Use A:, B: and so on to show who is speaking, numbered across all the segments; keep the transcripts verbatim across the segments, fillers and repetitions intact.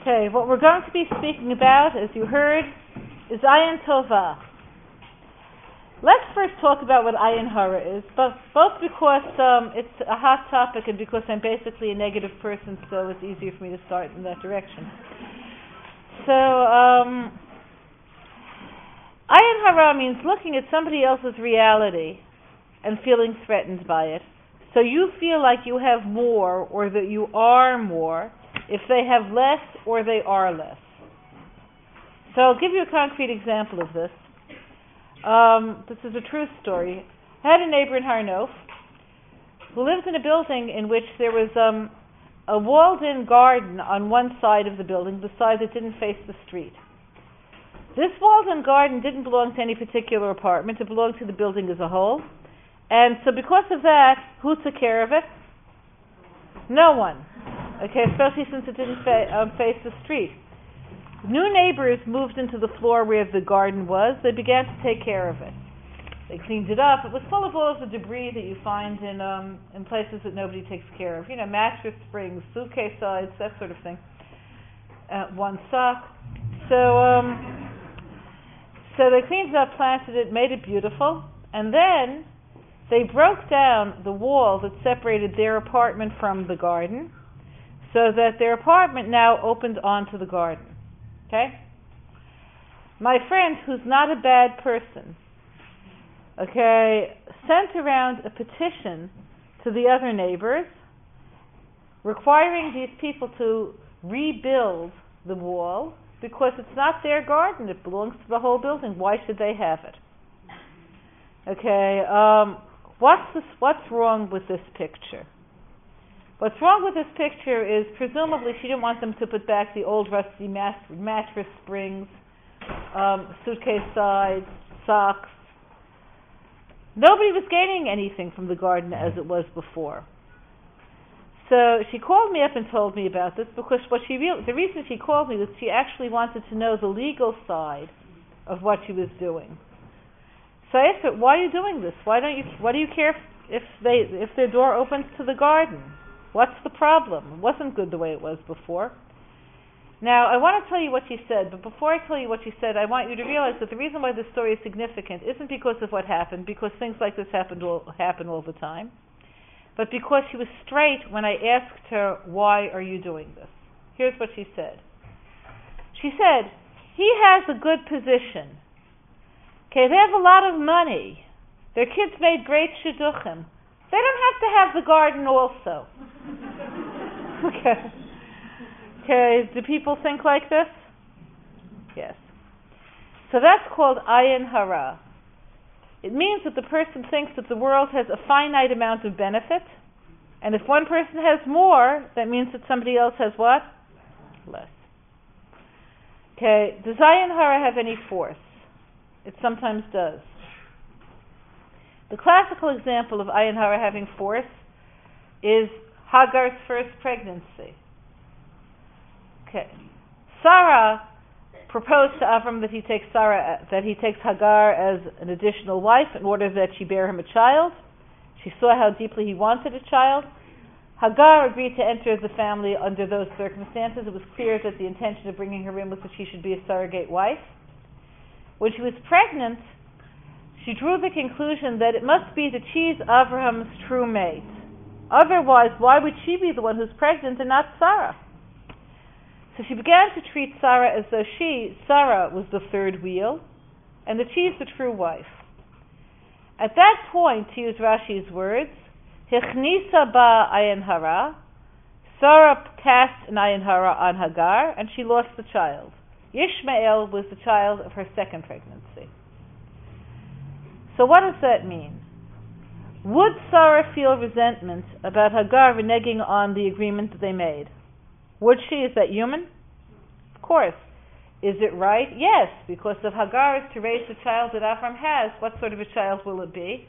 A: Okay, what we're going to be speaking about, as you heard, is Ayin Tova. Let's first talk about what Ayin Hara is, but both because um, it's a hot topic and because I'm basically a negative person, so it's easier for me to start in that direction. So, um, Ayin Hara means looking at somebody else's reality and feeling threatened by it. So you feel like you have more, or that you are more, if they have less or they are less. So I'll give you a concrete example of this. Um, this is a true story. I had a neighbor in Har Nof who lived in a building in which there was um, a walled-in garden on one side of the building, the side that didn't face the street. This walled-in garden didn't belong to any particular apartment. It belonged to the building as a whole. And so because of that, who took care of it? No one. Okay, especially since it didn't fa- um, face the street. New neighbors moved into the floor where the garden was. They began to take care of it. They cleaned it up. It was full of all of the debris that you find in um, in places that nobody takes care of. You know, mattress springs, suitcase sides, that sort of thing. Uh, one sock. So, um, so they cleaned it up, planted it, made it beautiful, and then they broke down the wall that separated their apartment from the garden, so that their apartment now opened onto the garden. Okay? My friend, who's not a bad person, okay, sent around a petition to the other neighbors requiring these people to rebuild the wall because it's not their garden, it belongs to the whole building. Why should they have it? Okay, um, what's this, what's wrong with this picture? What's wrong with this picture is presumably she didn't want them to put back the old rusty mat- mattress springs, um, suitcase sides, socks. Nobody was gaining anything from the garden as it was before. So she called me up and told me about this because what she re- the reason she called me was she actually wanted to know the legal side of what she was doing. So I asked her, why are you doing this? Why don't you, why do you care if, if they, if their door opens to the garden? What's the problem? It wasn't good the way it was before. Now, I want to tell you what she said, but before I tell you what she said, I want you to realize that the reason why this story is significant isn't because of what happened, because things like this happened all, happen all the time, but because she was straight when I asked her, why are you doing this? Here's what she said. She said, he has a good position. Okay, they have a lot of money. Their kids made great shidduchim. They don't have to have the garden also. Okay. Okay, do people think like this? Yes. So that's called Ayin Hara. It means that the person thinks that the world has a finite amount of benefit, and if one person has more, that means that somebody else has what? Less. Okay, does Ayin Hara have any force? It sometimes does. The classical example of Ayin Hara having force is Hagar's first pregnancy. Okay, Sarah proposed to Avram that he takes Sarah, that he takes Hagar as an additional wife in order that she bear him a child. She saw how deeply he wanted a child. Hagar agreed to enter the family under those circumstances. It was clear that the intention of bringing her in was that she should be a surrogate wife. When she was pregnant, she drew the conclusion that it must be that she's Avraham's true mate. Otherwise, why would she be the one who's pregnant and not Sarah? So she began to treat Sarah as though she, Sarah, was the third wheel, and that she's the true wife. At that point, to use Rashi's words, Hichnisa ba Ayin Hara, Sarah cast an Ayin Hara on Hagar, and she lost the child. Yishmael was the child of her second pregnancy. So what does that mean? Would Sarah feel resentment about Hagar reneging on the agreement that they made? Would she? Is that human? Of course. Is it right? Yes, because if Hagar is to raise the child that Avram has, what sort of a child will it be?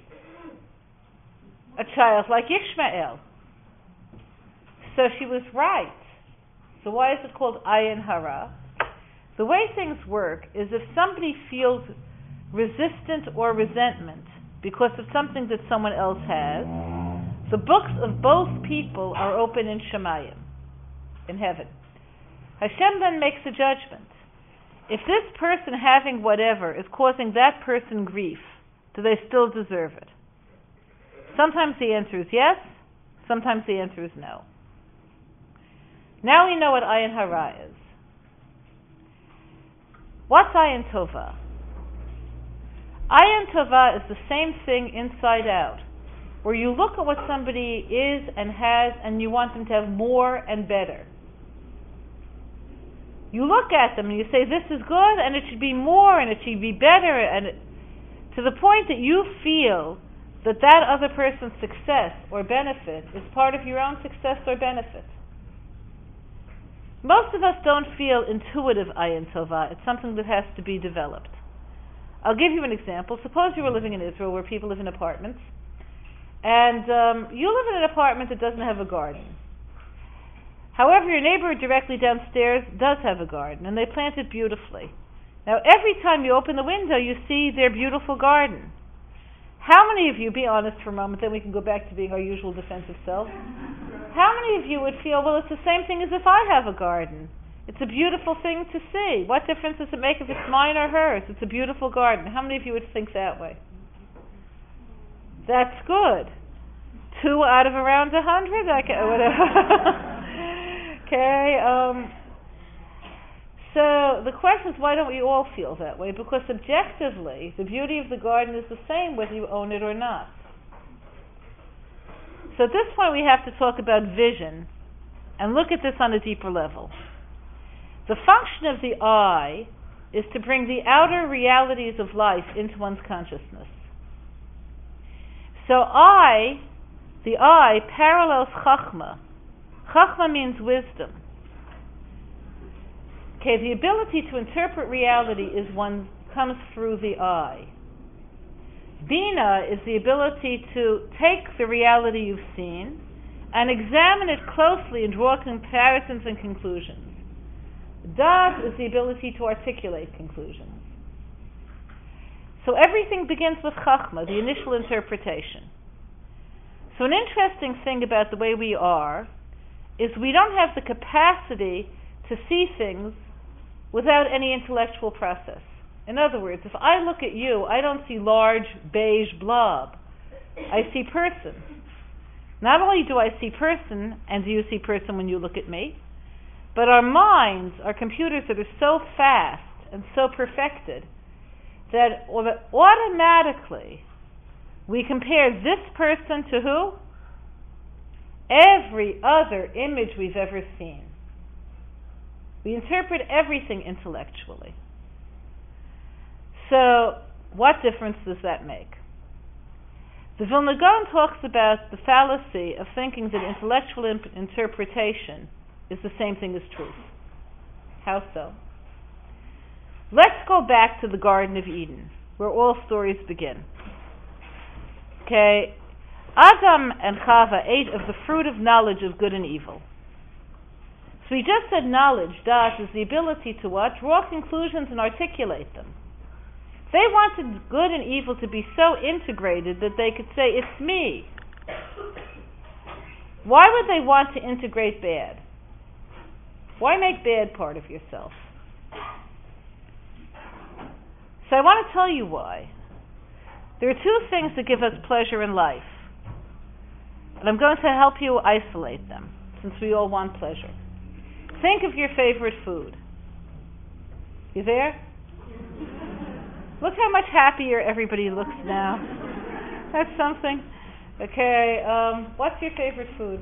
A: A child like Ishmael. So she was right. So why is it called Ayin Hara? The way things work is if somebody feels resistant or resentment because of something that someone else has, the books of both people are open in Shemayim, in heaven. Hashem then makes a judgment. If this person having whatever is causing that person grief, do they still deserve it? Sometimes the answer is yes, sometimes the answer is no. Now we know what Ayin Hara is. What's Ayin Tova? Ayin Tova is the same thing inside out, where you look at what somebody is and has and you want them to have more and better. You look at them and you say, this is good and it should be more and it should be better, and it, to the point that you feel that that other person's success or benefit is part of your own success or benefit. Most of us don't feel intuitive Ayin Tova. It's something that has to be developed. I'll give you an example. Suppose you were living in Israel where people live in apartments, and um, you live in an apartment that doesn't have a garden. However, your neighbor directly downstairs does have a garden, and they plant it beautifully. Now, every time you open the window, you see their beautiful garden. How many of you, be honest for a moment, then we can go back to being our usual defensive self. How many of you would feel, well, it's the same thing as if I have a garden? It's a beautiful thing to see. What difference does it make if it's mine or hers? It's a beautiful garden. How many of you would think that way? That's good. Two out of around a hundred? I can, whatever. Okay, um, so the question is, why don't we all feel that way? Because objectively, the beauty of the garden is the same whether you own it or not. So at this point we have to talk about vision and look at this on a deeper level. The function of the eye is to bring the outer realities of life into one's consciousness. So eye, the eye parallels Chachma. Chachma means wisdom. Okay, the ability to interpret reality is one comes through the eye. Bina is the ability to take the reality you've seen and examine it closely and draw comparisons and conclusions. Das is the ability to articulate conclusions. So everything begins with Chachma, the initial interpretation. So an interesting thing about the way we are is we don't have the capacity to see things without any intellectual process. In other words, if I look at you, I don't see large beige blob. I see person. Not only do I see person, and do you see person when you look at me, but our minds are computers that are so fast and so perfected that automatically we compare this person to who? Every other image we've ever seen. We interpret everything intellectually. So, what difference does that make? The Vilna Gaon talks about the fallacy of thinking that intellectual imp- interpretation is the same thing as truth. How so? Let's go back to the Garden of Eden, where all stories begin. Okay, Adam and Chava ate of the fruit of knowledge of good and evil. So we just said knowledge, das, is the ability to what? Draw conclusions and articulate them. They wanted good and evil to be so integrated that they could say, it's me. Why would they want to integrate bad? Why make bad part of yourself? So I want to tell you why. There are two things that give us pleasure in life. And I'm going to help you isolate them, since we all want pleasure. Think of your favorite food. You there? Look how much happier everybody looks now. That's something. Okay, um, what's your favorite food?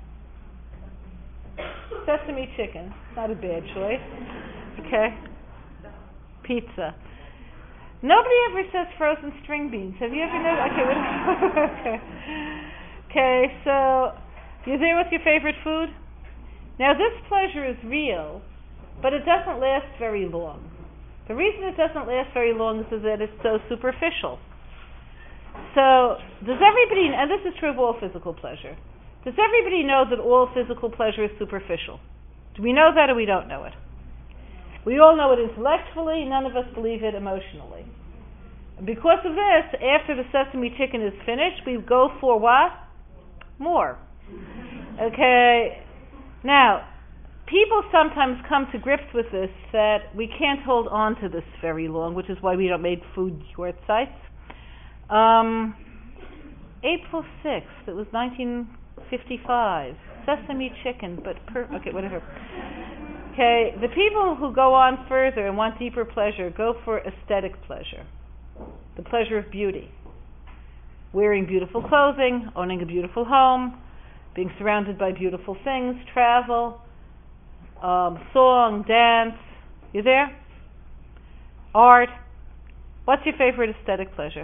A: Sesame chicken. Not a bad choice. Okay. Pizza. Nobody ever says frozen string beans. Have you ever noticed? Okay, okay. Okay, so you there with your favorite food? Now this pleasure is real, but it doesn't last very long. The reason it doesn't last very long is that it's so superficial. So, does everybody, and this is true of all physical pleasure, does everybody know that all physical pleasure is superficial? Do we know that or we don't know it? We all know it intellectually, none of us believe it emotionally. And because of this, after the sesame chicken is finished, we go for what? More. Okay. Now, people sometimes come to grips with this, that we can't hold on to this very long, which is why we don't make food short sites. Um, April sixth, it was nineteen fifty-five. Sesame chicken, but per- okay, whatever. Okay, the people who go on further and want deeper pleasure go for aesthetic pleasure, the pleasure of beauty. Wearing beautiful clothing, owning a beautiful home, being surrounded by beautiful things, travel, um, song, dance. You there? Art. What's your favorite aesthetic pleasure?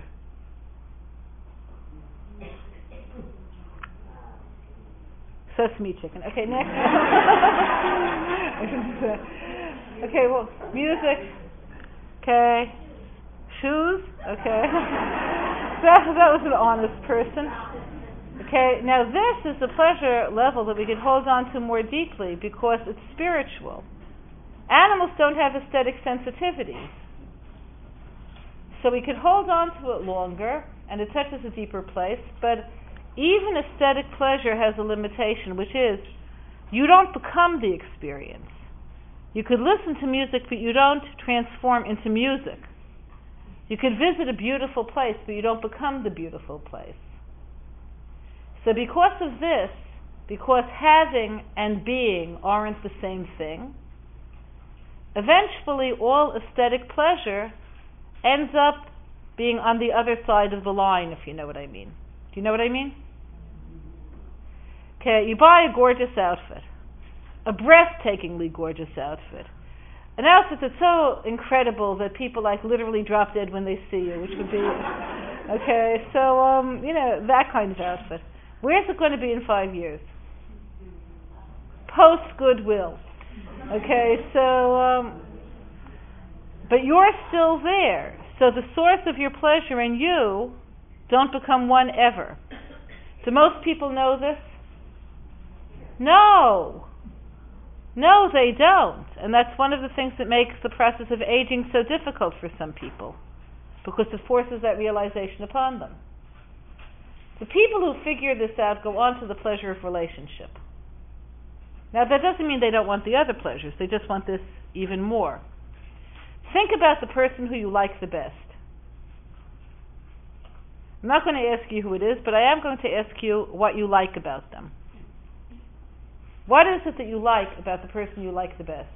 A: Sesame chicken. Okay, next. Okay, well, music. Okay. Shoes. Okay. that, that was an honest person. Okay, now this is the pleasure level that we can hold on to more deeply because it's spiritual. Animals don't have aesthetic sensitivities. So we could hold on to it longer and it touches a deeper place, but even aesthetic pleasure has a limitation, which is you don't become the experience. You could listen to music, but you don't transform into music. You could visit a beautiful place, but you don't become the beautiful place. So because of this, because having and being aren't the same thing, eventually all aesthetic pleasure ends up being on the other side of the line, if you know what I mean. Do you know what I mean? Okay, you buy a gorgeous outfit, a breathtakingly gorgeous outfit, an outfit that's so incredible that people like literally drop dead when they see you, which would be, okay, so, um, you know, that kind of outfit. Where's it going to be in five years? Post Goodwill. Okay, so, um, but you're still there. So the source of your pleasure and you don't become one ever. Do most people know this? No. No, they don't. And that's one of the things that makes the process of aging so difficult for some people, because it forces that realization upon them. The people who figure this out go on to the pleasure of relationship. Now, that doesn't mean they don't want the other pleasures. They just want this even more. Think about the person who you like the best. I'm not going to ask you who it is, but I am going to ask you what you like about them. What is it that you like about the person you like the best?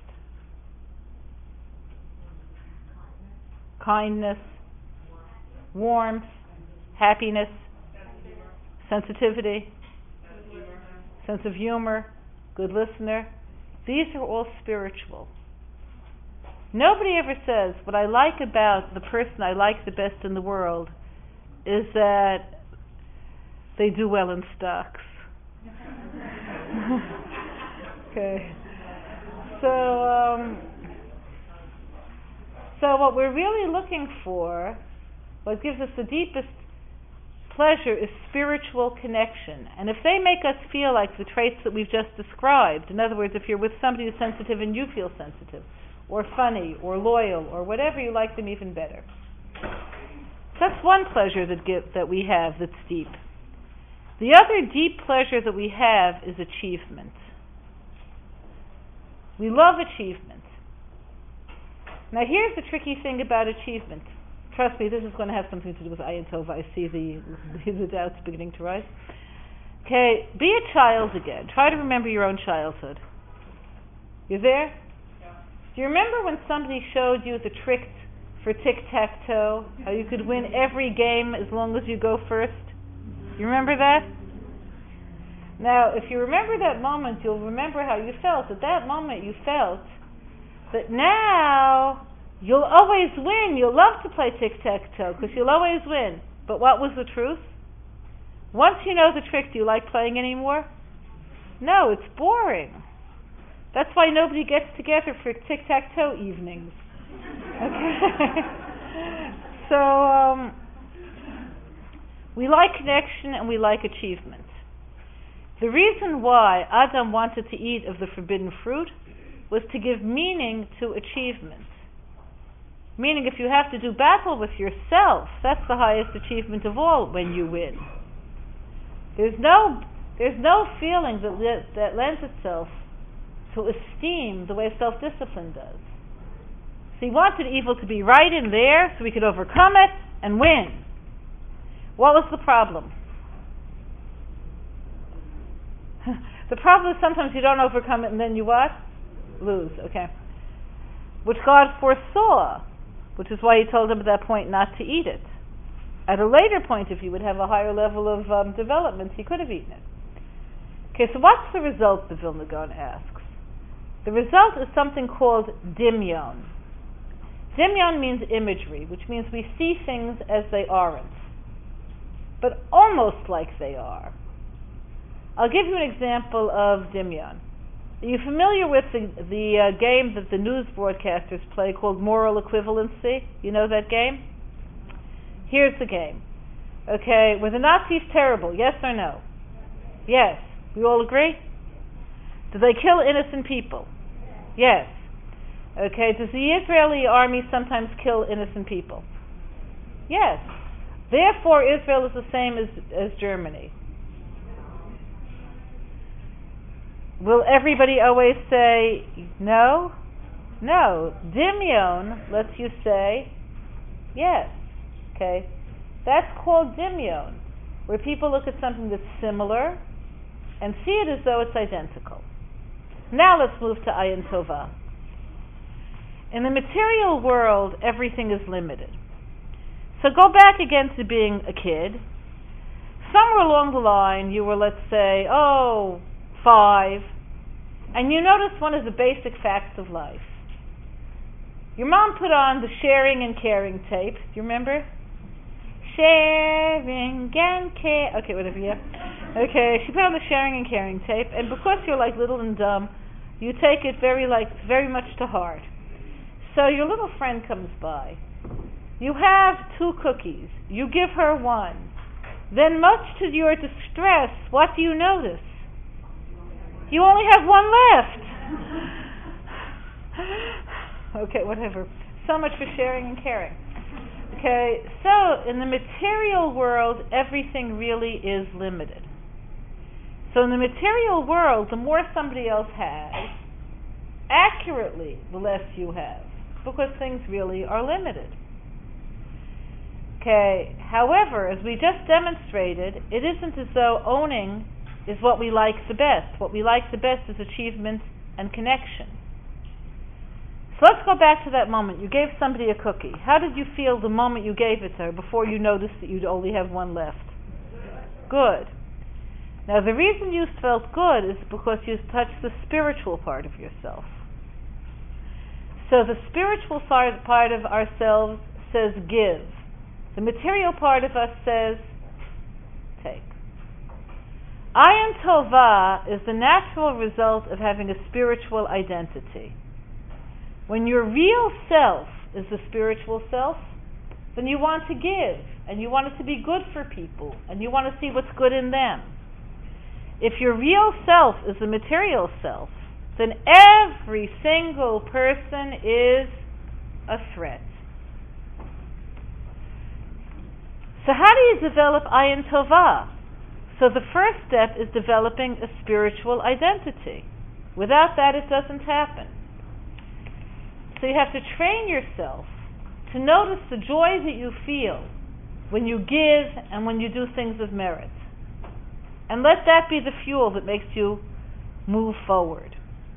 A: Kindness, warmth, happiness, sensitivity, sense of humor, good listener. These are all spiritual. Nobody ever says, what I like about the person I like the best in the world is that they do well in stocks. Okay. So, um, so what we're really looking for, what gives us the deepest pleasure, is spiritual connection. And if they make us feel like the traits that we've just described, in other words, if you're with somebody who's sensitive and you feel sensitive, or funny, or loyal, or whatever, you like them even better. That's one pleasure that give, that we have that's deep. The other deep pleasure that we have is achievement. We love achievement. Now here's the tricky thing about achievement. Trust me, this is going to have something to do with Ayin Tova. I see the, the doubts beginning to rise. Okay, be a child again. Try to remember your own childhood. You there? Yeah. Do you remember when somebody showed you the trick for tic-tac-toe? How you could win every game as long as you go first? You remember that? Now, if you remember that moment, you'll remember how you felt. At that moment, you felt that now you'll always win. You'll love to play tic-tac-toe because you'll always win. But what was the truth? Once you know the trick, do you like playing anymore? No, it's boring. That's why nobody gets together for tic-tac-toe evenings. Okay? So, um, we like connection and we like achievement. The reason why Adam wanted to eat of the forbidden fruit was to give meaning to achievement. Meaning, if you have to do battle with yourself, that's the highest achievement of all when you win. There's no, there's no feeling that, that lends itself to esteem the way self-discipline does. So he wanted evil to be right in there so we could overcome it and win. What was the problem? The problem is sometimes you don't overcome it and then you what? Lose, okay. Which God foresaw, which is why he told him at that point not to eat it. At a later point, if he would have a higher level of um, development, he could have eaten it. Okay, so what's the result, the Vilna Gaon asks? The result is something called dimyon. Dimyon means imagery, which means we see things as they aren't, but almost like they are. I'll give you an example of dimyon. Are you familiar with the, the uh, game that the news broadcasters play called moral equivalency? You know that game? Here's the game. Okay, were the Nazis terrible? Yes or no? Yes. We all agree? Do they kill innocent people? Yes. Okay, does the Israeli army sometimes kill innocent people? Yes. Therefore, Israel is the same as, as Germany. Will everybody always say no? No. Dimyon lets you say yes. Okay? That's called dimyon, where people look at something that's similar and see it as though it's identical. Now let's move to Ayin Tovah. In the material world, everything is limited. So go back again to being a kid. Somewhere along the line, you were, let's say, oh, five, and you noticed one of the basic facts of life. Your mom put on the sharing and caring tape. Do you remember? Sharing and care. Okay, whatever, yeah. Okay, she put on the sharing and caring tape, and because you're like little and dumb, you take it very like very much to heart. So your little friend comes by. You have two cookies. You give her one. Then, much to your distress, what do you notice? You only have one left. Okay, whatever. So much for sharing and caring. Okay, so in the material world, everything really is limited. So in the material world, the more somebody else has, accurately, the less you have, because things really are limited. Okay, however, as we just demonstrated, it isn't as though owning is what we like the best. What we like the best is achievement and connection. So let's go back to that moment. You gave somebody a cookie. How did you feel the moment you gave it to her before you noticed that you'd only have one left? Good. Now the reason you felt good is because you touched the spiritual part of yourself. So the spiritual part of ourselves says give. The material part of us says take. Ayin Tovah is the natural result of having a spiritual identity. When your real self is the spiritual self, then you want to give, and you want it to be good for people, and you want to see what's good in them. If your real self is the material self, then every single person is a threat. So how do you develop Ayin Tovah? So the first step is developing a spiritual identity. Without that, it doesn't happen. So you have to train yourself to notice the joy that you feel when you give and when you do things of merit. And let that be the fuel that makes you move forward.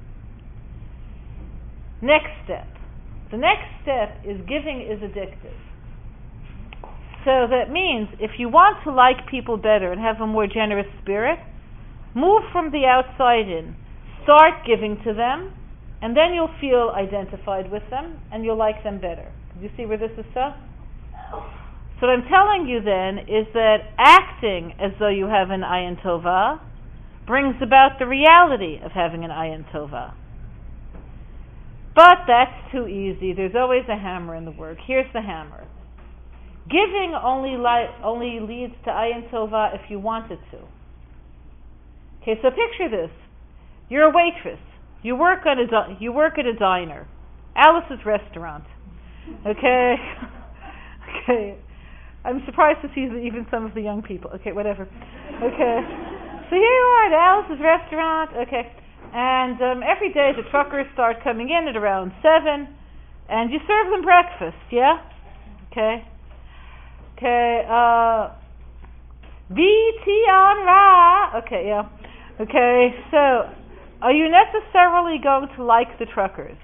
A: Next step. The next step is giving is addictive. So that means if you want to like people better and have a more generous spirit, move from the outside in. Start giving to them, and then you'll feel identified with them, and you'll like them better. Do you see where this is so? So what I'm telling you then is that acting as though you have an Ayin Tovah brings about the reality of having an Ayin Tovah. But that's too easy. There's always a hammer in the work. Here's the hammer. Giving only li- only leads to Ayin Tovah if you want it to. Okay, so picture this. You're a waitress. You work on a di- you work at a diner, Alice's restaurant. Okay, okay. I'm surprised to see even some of the young people. Okay, whatever. Okay, so here you are at Alice's restaurant. Okay, And um, every day the truckers start coming in at around seven, and you serve them breakfast, yeah? Okay. Okay, uh, on Ra. Okay, yeah. Okay, so are you necessarily going to like the truckers?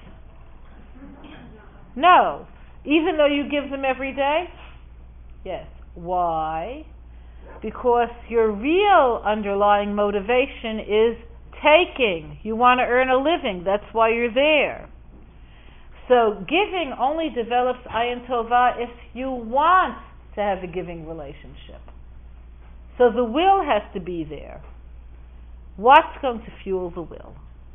A: No. Even though you give them every day? Yes. Why? Because your real underlying motivation is taking. You want to earn a living. That's why you're there. So giving only develops ayin tova if you want to have a giving relationship. So the will has to be there. What's going to fuel the will?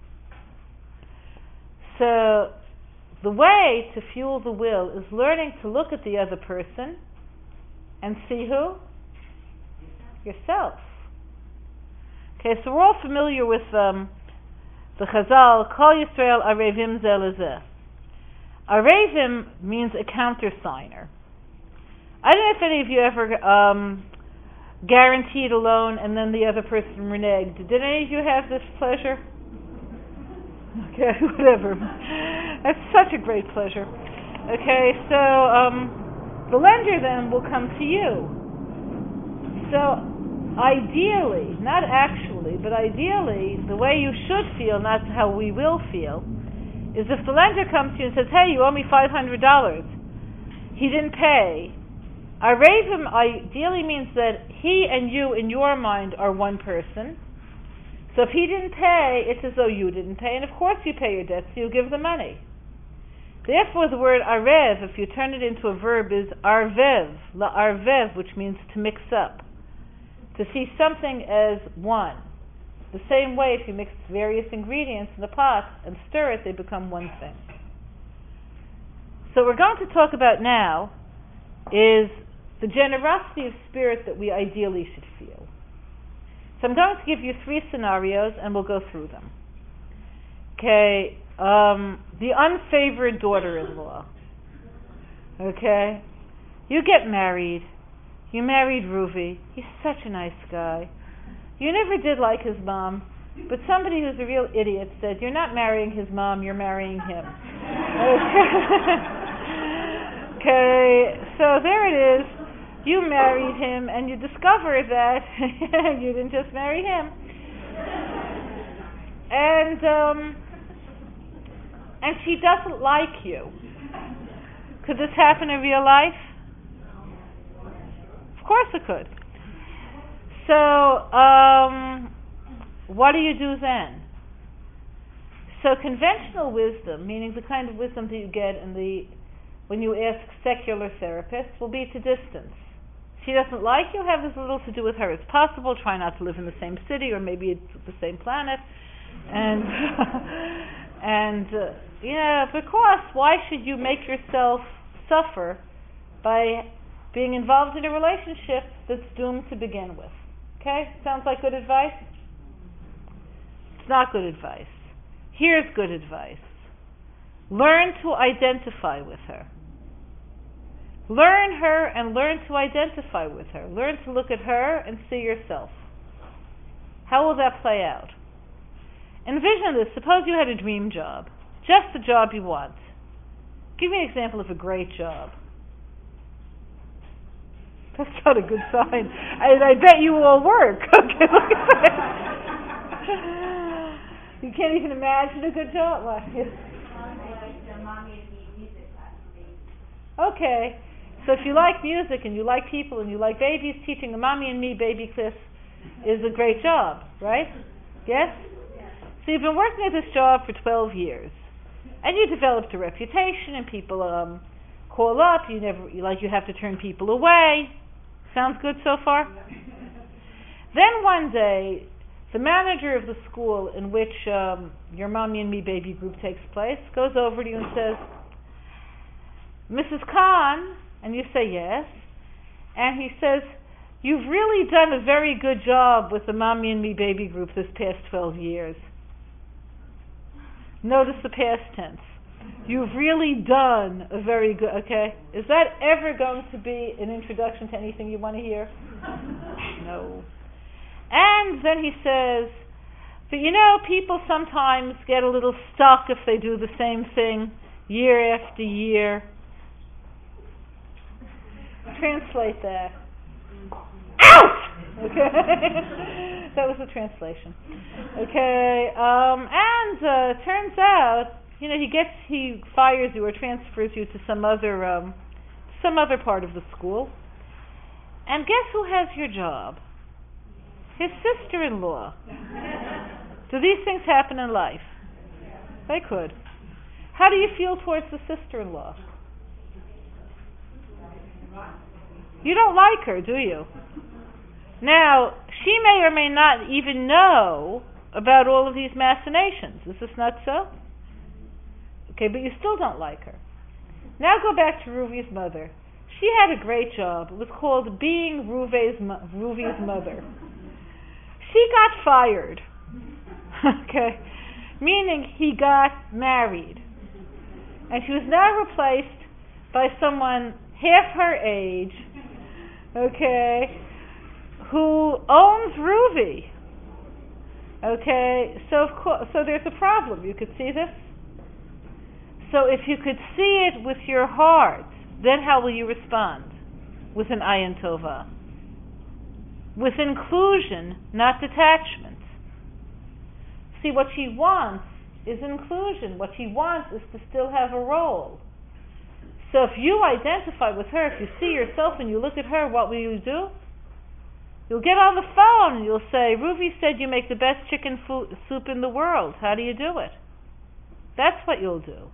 A: So the way to fuel the will is learning to look at the other person and see who? Yourself. Okay, so we're all familiar with um, the Chazal, Kol Yisrael Arevim Zeh Lezeh. Arevim means a countersigner. I don't know if any of you ever um, guaranteed a loan and then the other person reneged. Did any of you have this pleasure? Okay, whatever. That's such a great pleasure. Okay, so um, the lender then will come to you. So ideally, not actually, but ideally, the way you should feel, not how we will feel, is if the lender comes to you and says, hey, you owe me five hundred dollars. He didn't pay. Arevim ideally means that he and you, in your mind, are one person. So if he didn't pay, it's as though you didn't pay, and of course you pay your debts, so you give the money. Therefore, the word arev, if you turn it into a verb, is arvev, la arvev, which means to mix up, to see something as one. The same way, if you mix various ingredients in the pot and stir it, they become one thing. So what we're going to talk about now is the generosity of spirit that we ideally should feel. So I'm going to give you three scenarios and we'll go through them. Okay, um, the unfavored daughter-in-law. Okay, you get married. You married Ruvi. He's such a nice guy. You never did like his mom, but somebody who's a real idiot said, you're not marrying his mom, you're marrying him. Okay, so there it is. You married him, and you discover that you didn't just marry him. And um, and she doesn't like you. Could this happen in real life? Of course it could. So, um, what do you do then? So conventional wisdom, meaning the kind of wisdom that you get in the when you ask secular therapists, will be to distance. She doesn't like you, have as little to do with her as possible. Try not to live in the same city, or maybe it's the same planet. And and uh, yeah, because why should you make yourself suffer by being involved in a relationship that's doomed to begin with? Okay, sounds like good advice? It's not good advice. Here's good advice. Learn to identify with her. Learn her and learn to identify with her. Learn to look at her and see yourself. How will that play out? Envision this. Suppose you had a dream job. Just the job you want. Give me an example of a great job. That's not a good sign. I, I bet you all work. Okay, look at that. You can't even imagine a good job. Okay, so if you like music and you like people and you like babies, teaching the Mommy and Me baby class is a great job, right? Yes? So you've been working at this job for twelve years, and you developed a reputation, and people um, call up. You never you like you have to turn people away. Sounds good so far? Then one day, the manager of the school in which um, your Mommy and Me baby group takes place goes over to you and says, Missus Khan, and you say yes, and he says, you've really done a very good job with the Mommy and Me baby group this past twelve years. Notice the past tense. You've really done a very good, okay? Is that ever going to be an introduction to anything you want to hear? No. And then he says, But you know, people sometimes get a little stuck if they do the same thing year after year. Translate that. Out! Okay. That was the translation. Okay. Um, and uh, turns out, you know, he gets, he fires you or transfers you to some other, um, some other part of the school. And guess who has your job? His sister-in-law. Do these things happen in life? They could. How do you feel towards the sister-in-law? You don't like her, do you? Now, she may or may not even know about all of these machinations. Is this not so? Okay, but you still don't like her. Now go back to Ruvy's mother. She had a great job. It was called being Ruvy's, mo- Ruvy's mother. She got fired. Okay? Meaning he got married. And she was now replaced by someone half her age, okay, who owns Ruvy. Okay? So of course, so there's a problem. You could see this? So if you could see it with your heart, then how will you respond? With an ayin tova. With inclusion, not detachment. See, what she wants is inclusion. What she wants is to still have a role. So if you identify with her, if you see yourself and you look at her, what will you do? You'll get on the phone and you'll say, Ruvy said you make the best chicken fo- soup in the world. How do you do it? That's what you'll do.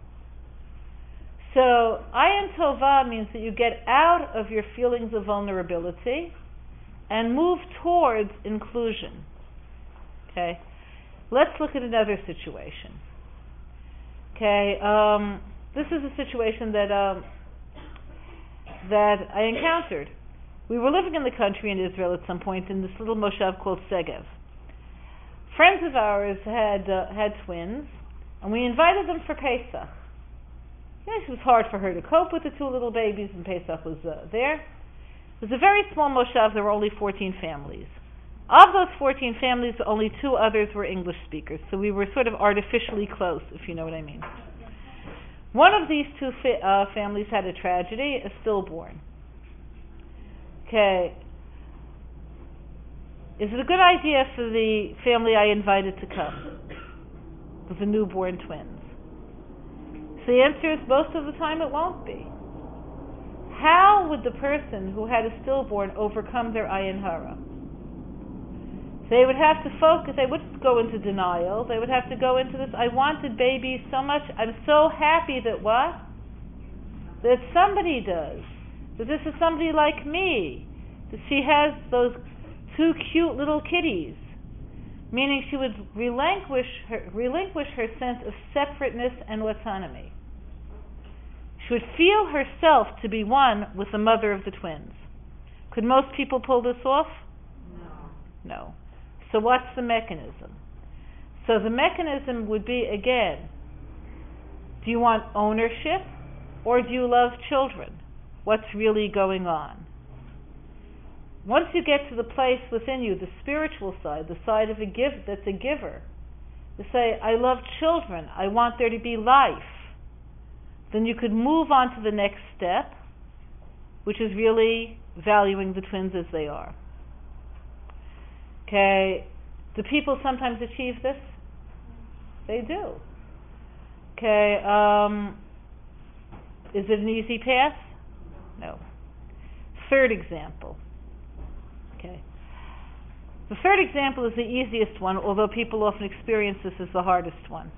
A: So, ayin tova means that you get out of your feelings of vulnerability and move towards inclusion. Okay? Let's look at another situation. Okay, um, this is a situation that um, that I encountered. We were living in the country in Israel at some point in this little moshav called Segev. Friends of ours had uh, had twins, and we invited them for Pesach. Yes, it was hard for her to cope with the two little babies, and Pesach was uh, there. It was a very small moshav. There were only fourteen families. Of those fourteen families, only two others were English speakers, so we were sort of artificially close, if you know what I mean. One of these two fa- uh, families had a tragedy, a stillborn. Okay. Is it a good idea for the family I invited to come with the newborn twins? So the answer is most of the time it won't be. How would the person who had a stillborn overcome their ayin hara? They would have to focus, they wouldn't go into denial, they would have to go into this, I wanted babies so much, I'm so happy that what? That somebody does. That this is somebody like me. That she has those two cute little kitties. Meaning she would relinquish her, relinquish her sense of separateness and autonomy. She would feel herself to be one with the mother of the twins. Could most people pull this off? No. No. So what's the mechanism? So the mechanism would be, again, do you want ownership or do you love children? What's really going on? Once you get to the place within you, the spiritual side, the side of a give that's a giver, you say, I love children, I want there to be life, then you could move on to the next step, which is really valuing the twins as they are. Okay, do people sometimes achieve this? They do. Okay, um, is it an easy path? No. Third example. Okay. The third example is the easiest one, although people often experience this as the hardest one.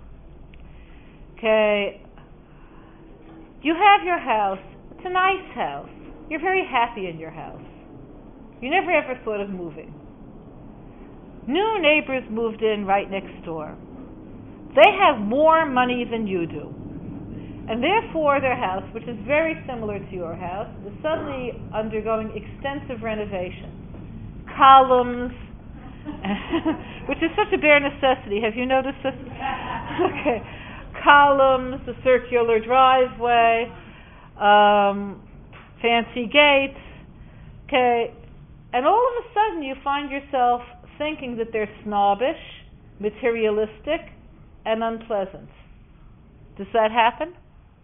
A: Okay, you have your house. It's a nice house. You're very happy in your house. You never ever thought of moving. New neighbors moved in right next door. They have more money than you do. And therefore their house, which is very similar to your house, is suddenly undergoing extensive renovations. Columns, which is such a bare necessity. Have you noticed this? Okay. Columns, a circular driveway, um, fancy gates. Okay. And all of a sudden you find yourself thinking that they're snobbish, materialistic, and unpleasant. Does that happen?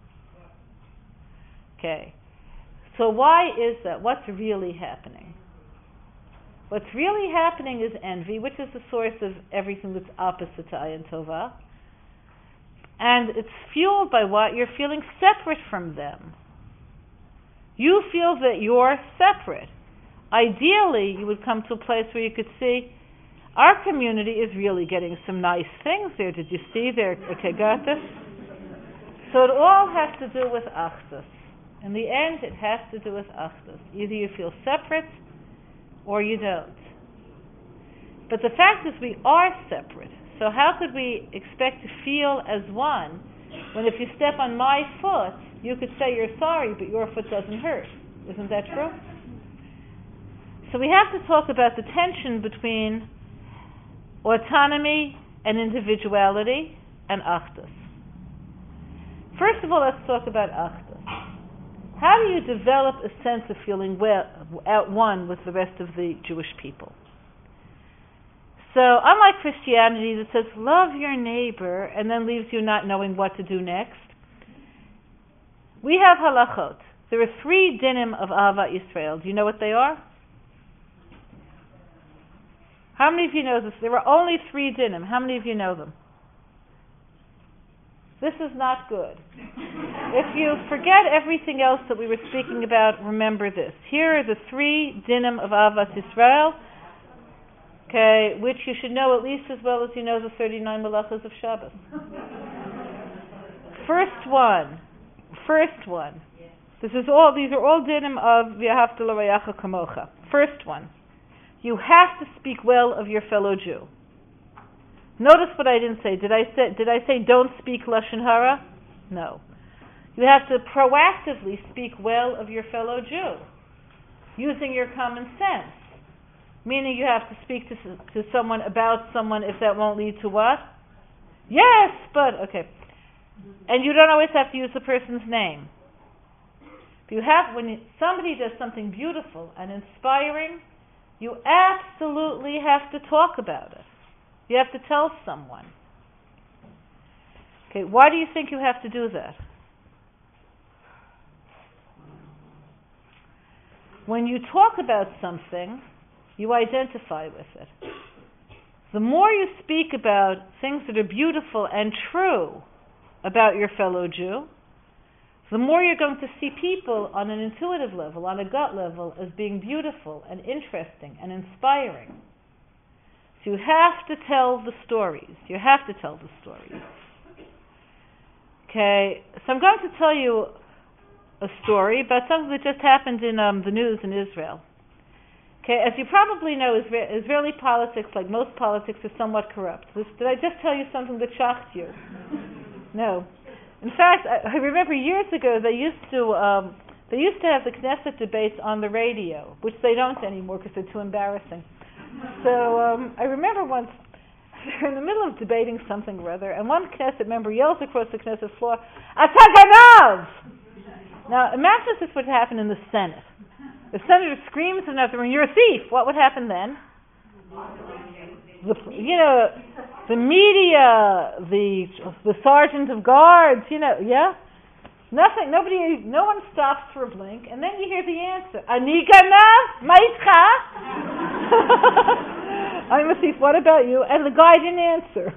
A: Okay. So why is that? What's really happening? What's really happening is envy, which is the source of everything that's opposite to Ayin Tova. And it's fueled by what? You're feeling separate from them. You feel that you're separate. Ideally, you would come to a place where you could see, our community is really getting some nice things there. Did you see their kegatas? So it all has to do with achdus. In the end, it has to do with achdus. Either you feel separate, or you don't. But the fact is we are separate. So how could we expect to feel as one when if you step on my foot, you could say you're sorry, but your foot doesn't hurt? Isn't that true? So we have to talk about the tension between autonomy and individuality and achdus. First of all, let's talk about achdus. How do you develop a sense of feeling well, at one with the rest of the Jewish people? So, unlike Christianity that says, love your neighbor, and then leaves you not knowing what to do next, we have halachot. There are three dinim of Ahavat Yisrael. Do you know what they are? How many of you know this? There are only three dinim. How many of you know them? This is not good. If you forget everything else that we were speaking about, remember this. Here are the three dinim of Ahavat Yisrael, okay, which you should know at least as well as you know the thirty-nine malachos of Shabbos. First one. First one. This is all. These are all dinim of V'ahavta l'reacha kamocha. First one. You have to speak well of your fellow Jew. Notice what I didn't say. Did I say? Did I say don't speak lashon hara? No. You have to proactively speak well of your fellow Jew, using your common sense. Meaning you have to speak to to someone about someone if that won't lead to what? Yes, but okay. And you don't always have to use the person's name. You have when you, somebody does something beautiful and inspiring, you absolutely have to talk about it. You have to tell someone. Okay, why do you think you have to do that? When you talk about something, you identify with it. The more you speak about things that are beautiful and true about your fellow Jew, the more you're going to see people on an intuitive level, on a gut level, as being beautiful and interesting and inspiring. So you have to tell the stories. You have to tell the stories. Okay, so I'm going to tell you a story about something that just happened in um, the news in Israel. Okay, as you probably know, Isra- Israeli politics, like most politics, is somewhat corrupt. This, did I just tell you something that shocked you? No. In fact, I, I remember years ago they used to um, they used to have the Knesset debates on the radio, which they don't anymore because they're too embarrassing. So um, I remember once they're in the middle of debating something or other, and one Knesset member yells across the Knesset floor, "Ata ganav!" Now imagine if this would happen in the Senate. The senator screams in another room, "You're a thief!" What would happen then? The, you know, the media, the the sergeant of guards, you know, yeah, nothing. Nobody, no one stops for a blink, and then you hear the answer: "Ani ganav, ma itcha?" I'm a thief. What about you? And the guy didn't answer.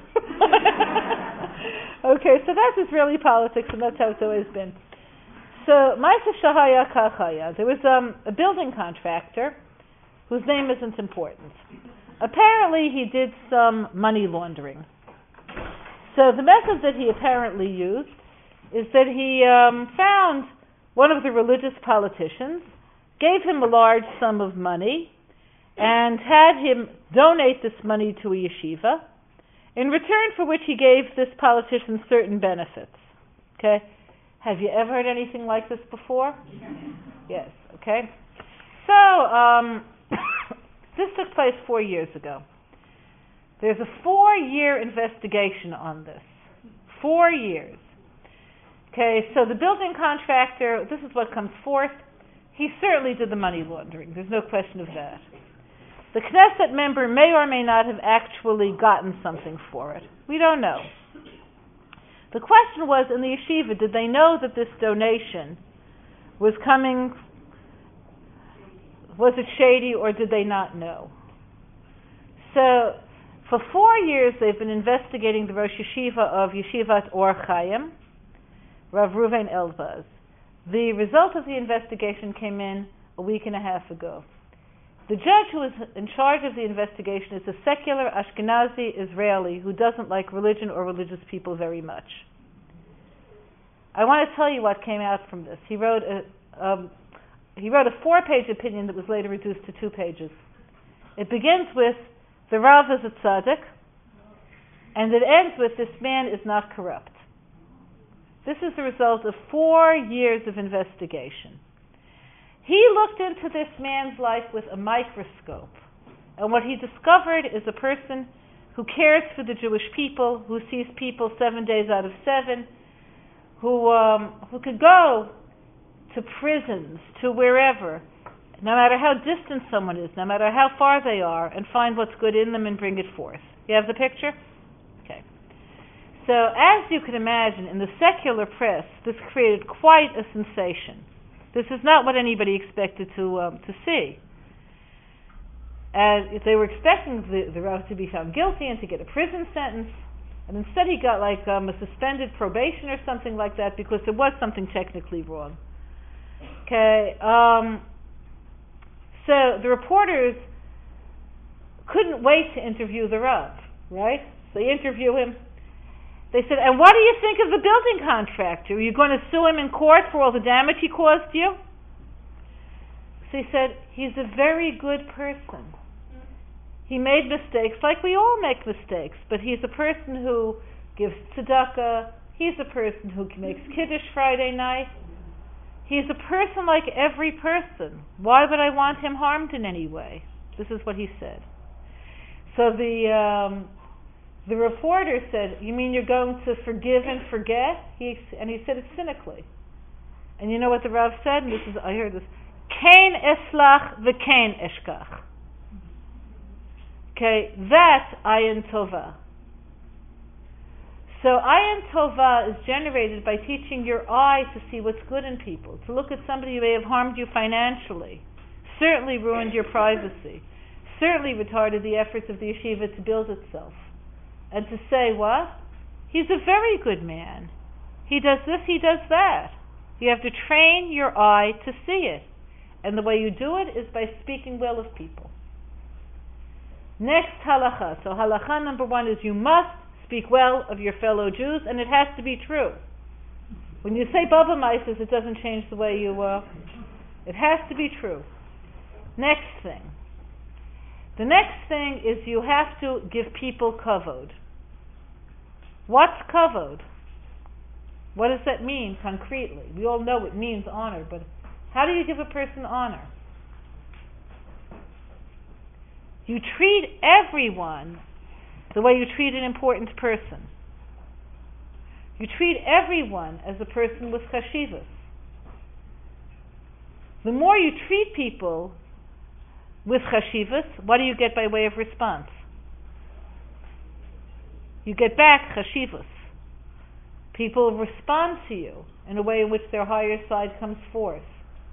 A: Okay, so that's Israeli politics, and that's how it's always been. So, Ma'aseh Shahaya Kachaya, there was um, a building contractor whose name isn't important. Apparently, he did some money laundering. So, the method that he apparently used is that he um, found one of the religious politicians, gave him a large sum of money, and had him donate this money to a yeshiva, in return for which he gave this politician certain benefits. Okay? Have you ever heard anything like this before? Yes, okay. So, um, this took place four years ago. There's a four-year investigation on this. Four years. Okay, so the building contractor, this is what comes forth. He certainly did the money laundering. There's no question of that. The Knesset member may or may not have actually gotten something for it. We don't know. The question was, in the yeshiva, did they know that this donation was coming, was it shady, or did they not know? So, for four years they've been investigating the Rosh Yeshiva of Yeshivat Or Chaim, Rav Ruven Elbaz. The result of the investigation came in a week and a half ago. The judge who is in charge of the investigation is a secular Ashkenazi Israeli who doesn't like religion or religious people very much. I want to tell you what came out from this. He wrote a um, he wrote a four-page opinion that was later reduced to two pages. It begins with, the Rav is a tzaddik, and it ends with, this man is not corrupt. This is the result of four years of investigation. He looked into this man's life with a microscope, and what he discovered is a person who cares for the Jewish people, who sees people seven days out of seven, who um, who could go to prisons, to wherever, no matter how distant someone is, no matter how far they are, and find what's good in them and bring it forth. You have the picture? Okay. So, as you can imagine, in the secular press, this created quite a sensation. This is not what anybody expected to um, to see. And if they were expecting the, the Rav to be found guilty and to get a prison sentence, and instead he got like um, a suspended probation or something like that because there was something technically wrong. Okay, um, so the reporters couldn't wait to interview the Rav, right? So they interview him. They said, and what do you think of the building contractor? Are you going to sue him in court for all the damage he caused you? So he said, he's a very good person. He made mistakes like we all make mistakes, but he's a person who gives tzedakah. He's a person who makes Kiddush Friday night. He's a person like every person. Why would I want him harmed in any way? This is what he said. So the um, the reporter said, you mean you're going to forgive and forget? He and he said it cynically. And you know what the Rav said? And this is, I heard this. Kain eslach v'kain eshkach. Okay, that's ayin tova. So ayin tova is generated by teaching your eye to see what's good in people, to look at somebody who may have harmed you financially, certainly ruined your privacy, certainly retarded the efforts of the yeshiva to build itself, and to say, what? He's a very good man. He does this, he does that. You have to train your eye to see it. And the way you do it is by speaking well of people. Next halacha. So halacha number one is you must speak well of your fellow Jews, and it has to be true. When you say Baba Maises, it doesn't change the way you, uh, it has to be true. Next thing. The next thing is you have to give people kavod. What's kavod? What does that mean concretely? We all know it means honor, but how do you give a person honor? You treat everyone the way you treat an important person. You treat everyone as a person with chashivas. The more you treat people with chashivas, what do you get by way of response? You get back chashivas. People respond to you in a way in which their higher side comes forth.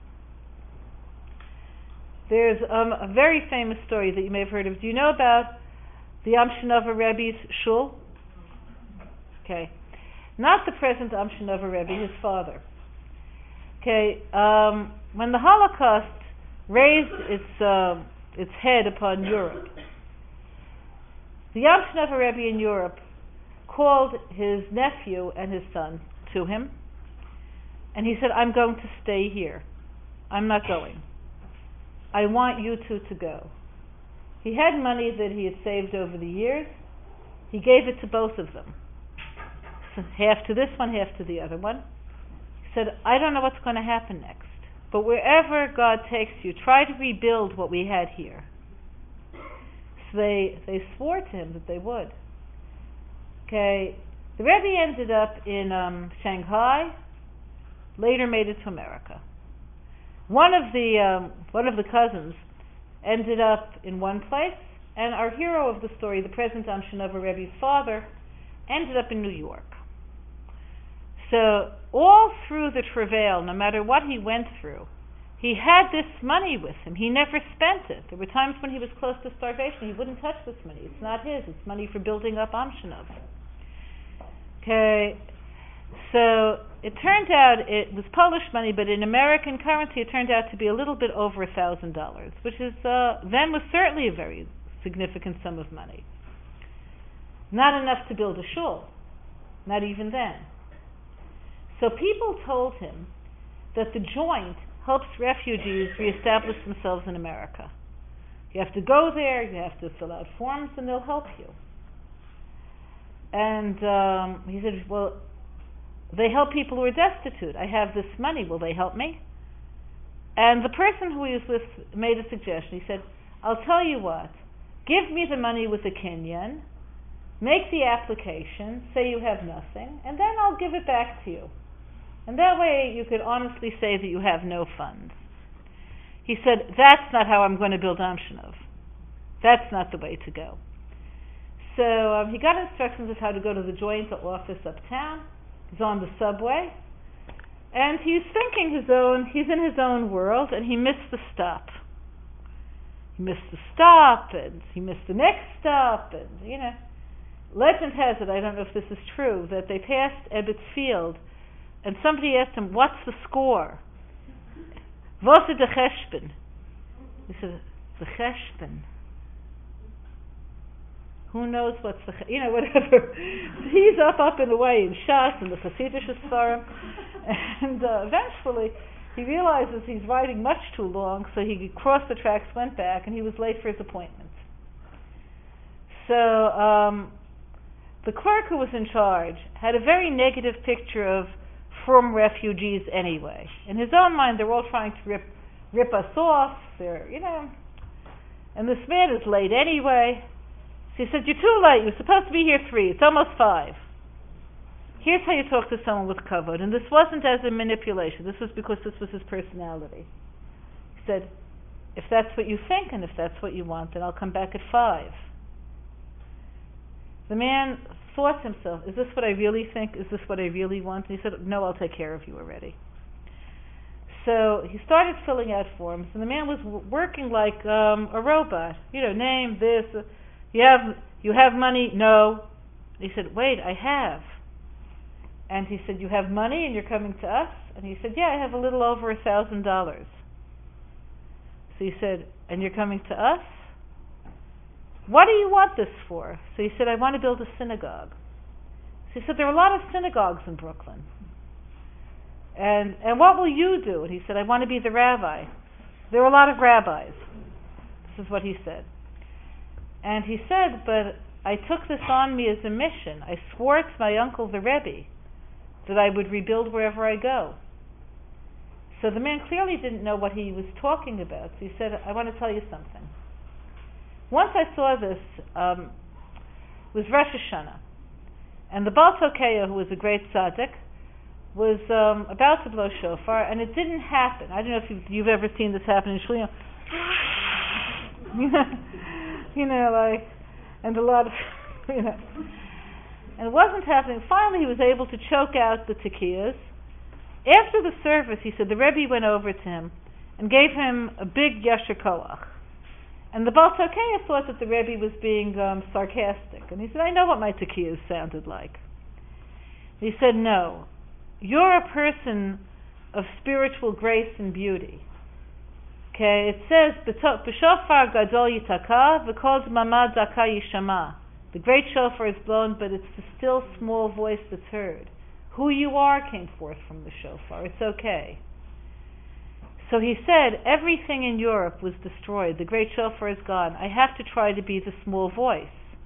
A: There's um, a very famous story that you may have heard of. Do you know about the Amshinova Rebbe's shul? Okay. Not the present Amshinova Rebbe, his father. Okay. Um, when the Holocaust raised its uh, its head upon Europe, the Amshinova Rebbe in Europe called his nephew and his son to him, and he said, I'm going to stay here. I'm not going. I want you two to go. He had money that he had saved over the years. He gave it to both of them. So half to this one, half to the other one. He said, I don't know what's going to happen next, but wherever God takes you, try to rebuild what we had here. So they, they swore to him that they would. Okay, the Rebbe ended up in um, Shanghai, later made it to America. One of the um, one of the cousins ended up in one place, and our hero of the story, the present Am Shenova Rebbe's father, ended up in New York. So all through the travail, no matter what he went through, he had this money with him. He never spent it. There were times when he was close to starvation. He wouldn't touch this money. It's not his. It's money for building up Am Shenova. Okay, so it turned out it was Polish money, but in American currency it turned out to be a little bit over a thousand dollars, which is uh, then was certainly a very significant sum of money. Not enough to build a shul, not even then. So people told him that the joint helps refugees reestablish themselves in America. You have to go there, you have to fill out forms, and they'll help you. And um, he said, well, they help people who are destitute. I have this money, will they help me? And the person who he was with made a suggestion. He said, I'll tell you what, give me the money with the kinyan, make the application, say you have nothing, and then I'll give it back to you. And that way you could honestly say that you have no funds. He said, that's not how I'm going to build Am Shenova. That's not the way to go. So um, he got instructions of how to go to the joint office uptown. He's on the subway. And he's thinking his own, he's in his own world, and he missed the stop. He missed the stop, and he missed the next stop, and, you know. Legend has it, I don't know if this is true, that they passed Ebbets Field, and somebody asked him, what's the score? Was it the cheshbon? He said, the cheshbon. Who knows what's the, you know, whatever. He's up, up and away in Shas and the Hasidic Sfarim, and uh, eventually he realizes he's riding much too long, so he crossed the tracks, went back, and he was late for his appointment. So um, the clerk who was in charge had a very negative picture of from refugees anyway. In his own mind, they're all trying to rip rip us off. They're, you know, and this man is late anyway. So he said, "You're too late. You're supposed to be here three. It's almost five." Here's how you talk to someone with kavod, and this wasn't as a manipulation. This was because this was his personality. He said, "If that's what you think, and if that's what you want, then I'll come back at five." The man thought to himself, is this what I really think? Is this what I really want? And he said, no, I'll take care of you already. So he started filling out forms, and the man was w- working like um, a robot. You know, name, this, uh, you have you have money? No. And he said, wait, I have. And he said, you have money and you're coming to us? And he said, yeah, I have a little over a thousand dollars. So he said, and you're coming to us? What do you want this for? So he said, I want to build a synagogue. So he said, there are a lot of synagogues in Brooklyn. And and what will you do? And he said, I want to be the rabbi. There are a lot of rabbis. This is what he said. And he said, but I took this on me as a mission. I swore to my uncle, the Rebbe, that I would rebuild wherever I go. So the man clearly didn't know what he was talking about. So he said, I want to tell you something. Once I saw this, um, it was Rosh Hashanah, and the Baal Tokeya, who was a great tzaddik, was um, about to blow shofar, and it didn't happen. I don't know if you've, you've ever seen this happen in Shul. You know, like, and a lot of, you know, and it wasn't happening. Finally, he was able to choke out the tekiyas. After the service, he said the Rebbe went over to him and gave him a big yasher koach. And the Baal Tokeya thought that the Rebbe was being um, sarcastic. And he said, I know what my tekiyas sounded like. He said, no, you're a person of spiritual grace and beauty. Okay, it says, B'shofar gadol yitaka, v'kol zmama daka yishama. The great shofar is blown, but it's the still small voice that's heard. Who you are came forth from the shofar. It's okay. So he said, everything in Europe was destroyed. The great shofar is gone. I have to try to be the small voice.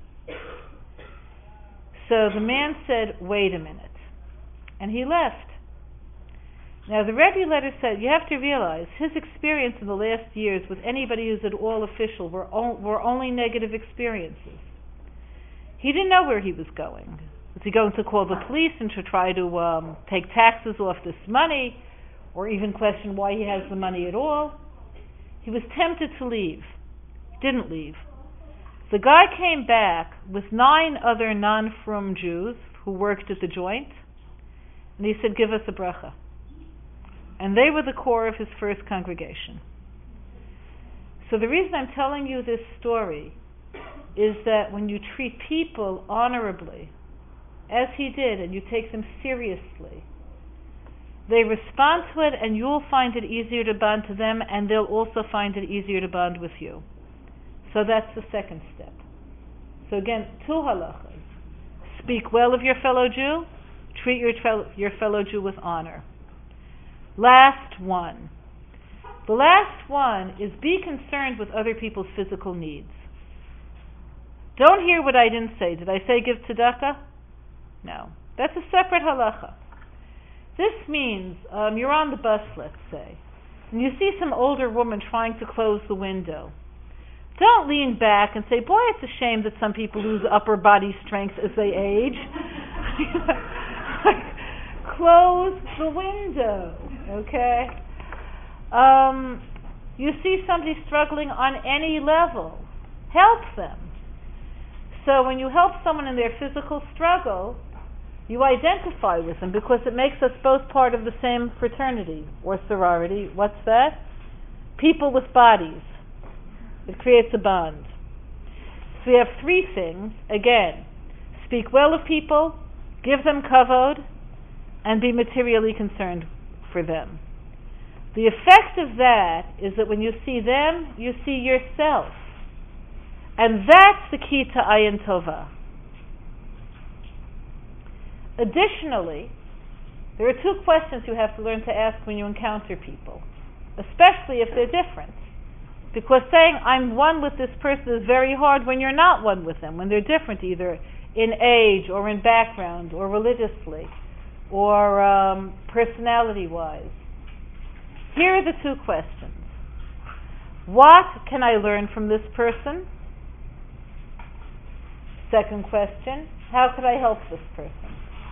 A: So the man said, wait a minute. And he left. Now the Rebbe letter said, you have to realize, his experience in the last years with anybody who's at all official were, o- were only negative experiences. He didn't know where he was going. Was he going to call the police and to try to um, take taxes off this money? Or even question why he has the money at all? He was tempted to leave. didn't leave. The guy came back with nine other non-frum Jews who worked at the joint, and he said, give us a bracha. And they were the core of his first congregation. So the reason I'm telling you this story is that when you treat people honorably, as he did, and you take them seriously, they respond to it, and you'll find it easier to bond to them, and they'll also find it easier to bond with you. So that's the second step. So again, two halachas. Speak well of your fellow Jew, treat your, your fellow Jew with honor. Last one. The last one is be concerned with other people's physical needs. Don't hear what I didn't say. Did I say give tzedakah? No. That's a separate halacha. This means um, you're on the bus, let's say, and you see some older woman trying to close the window. Don't lean back and say, boy, it's a shame that some people lose upper body strength as they age. Close the window, okay? Um, you see somebody struggling on any level, help them. So when you help someone in their physical struggle, you identify with them because it makes us both part of the same fraternity or sorority. What's that? People with bodies. It creates a bond. So we have three things. Again, speak well of people, give them kavod, and be materially concerned for them. The effect of that is that when you see them, you see yourself. And that's the key to Ayin Tova. Additionally, there are two questions you have to learn to ask when you encounter people, especially if they're different. Because saying, I'm one with this person is very hard when you're not one with them, when they're different either in age or in background or religiously or um, personality-wise. Here are the two questions. What can I learn from this person? Second question, how could I help this person?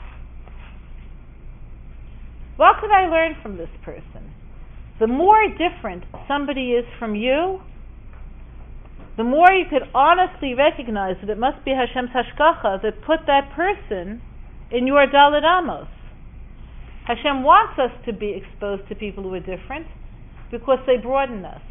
A: What could I learn from this person? The more different somebody is from you, the more you could honestly recognize that it must be Hashem's hashgacha that put that person in your Daled Amos. Hashem wants us to be exposed to people who are different because they broaden us.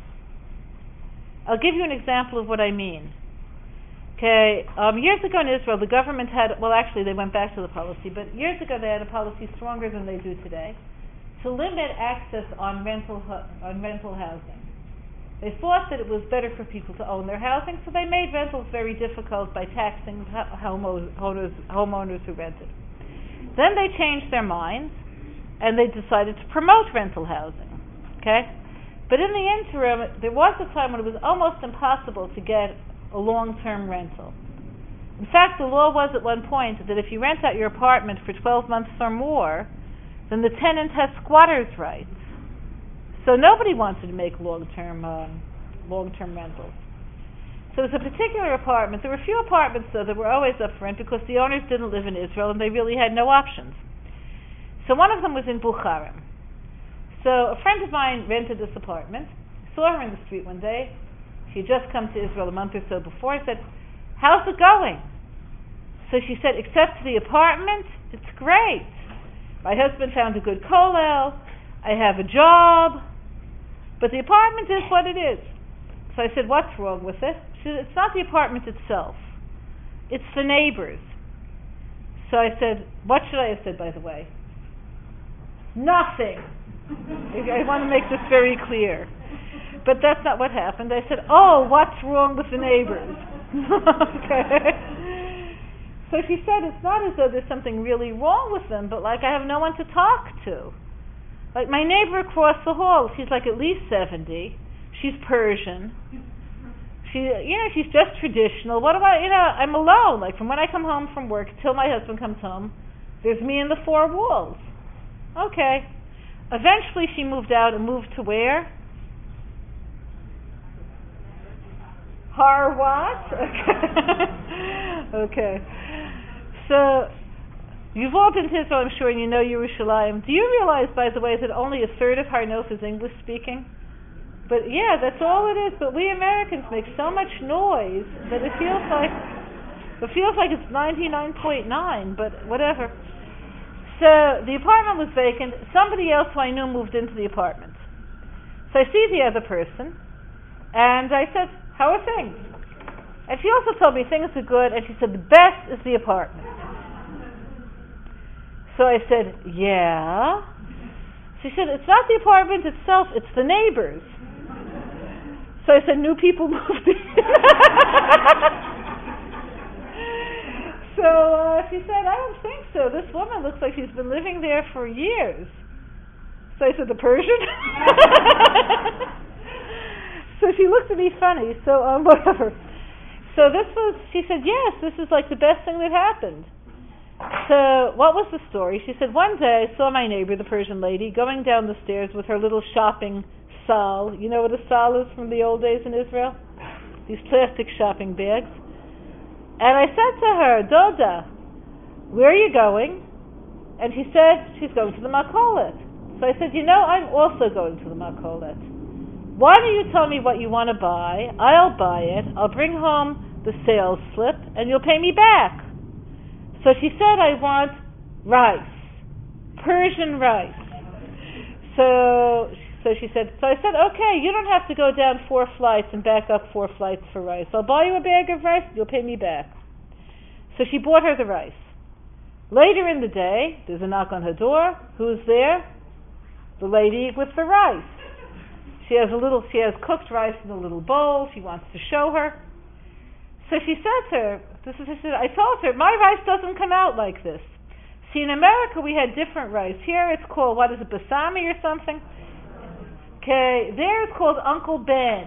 A: I'll give you an example of what I mean. Okay, um, years ago in Israel, the government had, well actually they went back to the policy, but years ago they had a policy stronger than they do today to limit access on rental on rental housing. They thought that it was better for people to own their housing, so they made rentals very difficult by taxing homeowners, homeowners who rented. Then they changed their minds, and they decided to promote rental housing. Okay? But in the interim, there was a time when it was almost impossible to get a long-term rental. In fact, the law was at one point that if you rent out your apartment for twelve months or more, then the tenant has squatter's rights. So nobody wanted to make long-term um, long-term rentals. So it was a particular apartment. There were a few apartments, though, that were always up for rent because the owners didn't live in Israel and they really had no options. So one of them was in Bukharim. So a friend of mine rented this apartment, saw her in the street one day. She had just come to Israel a month or so before. I said, how's it going? So she said, except the apartment, it's great. My husband found a good kollel. I have a job. But the apartment is what it is. So I said, what's wrong with it? She said, it's not the apartment itself. It's the neighbors. So I said, what should I have said, by the way? Nothing. I want to make this very clear. But that's not what happened. I said, oh, what's wrong with the neighbors? Okay. So she said, it's not as though there's something really wrong with them, but like I have no one to talk to. Like my neighbor across the hall, she's like at least seventy. She's Persian. She, you know, she's just traditional. What do I, you know, I'm alone. Like from when I come home from work till my husband comes home, there's me in the four walls. Okay. Eventually she moved out and moved to where? Har what? Okay. Okay. So, you've all been to Israel, I'm sure, and you know Yerushalayim. Do you realize, by the way, that only a third of Har Nof is English speaking? But yeah, that's all it is. But we Americans make so much noise that it feels like it feels like it's ninety-nine point nine, but whatever. So the apartment was vacant. Somebody else who I knew moved into the apartment. So I see the other person, and I said, "How are things?" And she also told me things are good, and she said, "The best is the apartment." So I said, "Yeah." She said, "It's not the apartment itself, it's the neighbors." So I said, "New people moved in." So uh, she said, "I don't think so. This woman looks like she's been living there for years." So I said, "The Persian?" So she looked at me funny, so um, whatever. So this was, she said, "Yes, this is like the best thing that happened." So what was the story? She said, "One day I saw my neighbor, the Persian lady, going down the stairs with her little shopping sal. You know what a sal is from the old days in Israel? These plastic shopping bags. And I said to her, 'Doda, where are you going?' And she said, she's going to the Makolet. So I said, 'You know, I'm also going to the Makolet. Why don't you tell me what you want to buy? I'll buy it. I'll bring home the sales slip, and you'll pay me back.' So she said, 'I want rice, Persian rice.' So, so she said, so I said, 'Okay, you don't have to go down four flights and back up four flights for rice. I'll buy you a bag of rice, you'll pay me back.' So she bought her the rice. Later in the day, there's a knock on her door. Who's there? The lady with the rice. She has a little, she has cooked rice in a little bowl. She wants to show her. So she said to her, this is, she said, I told her, my rice doesn't come out like this. See, in America we had different rice. Here it's called, what is it, basami or something? Okay, there it's called Uncle Ben.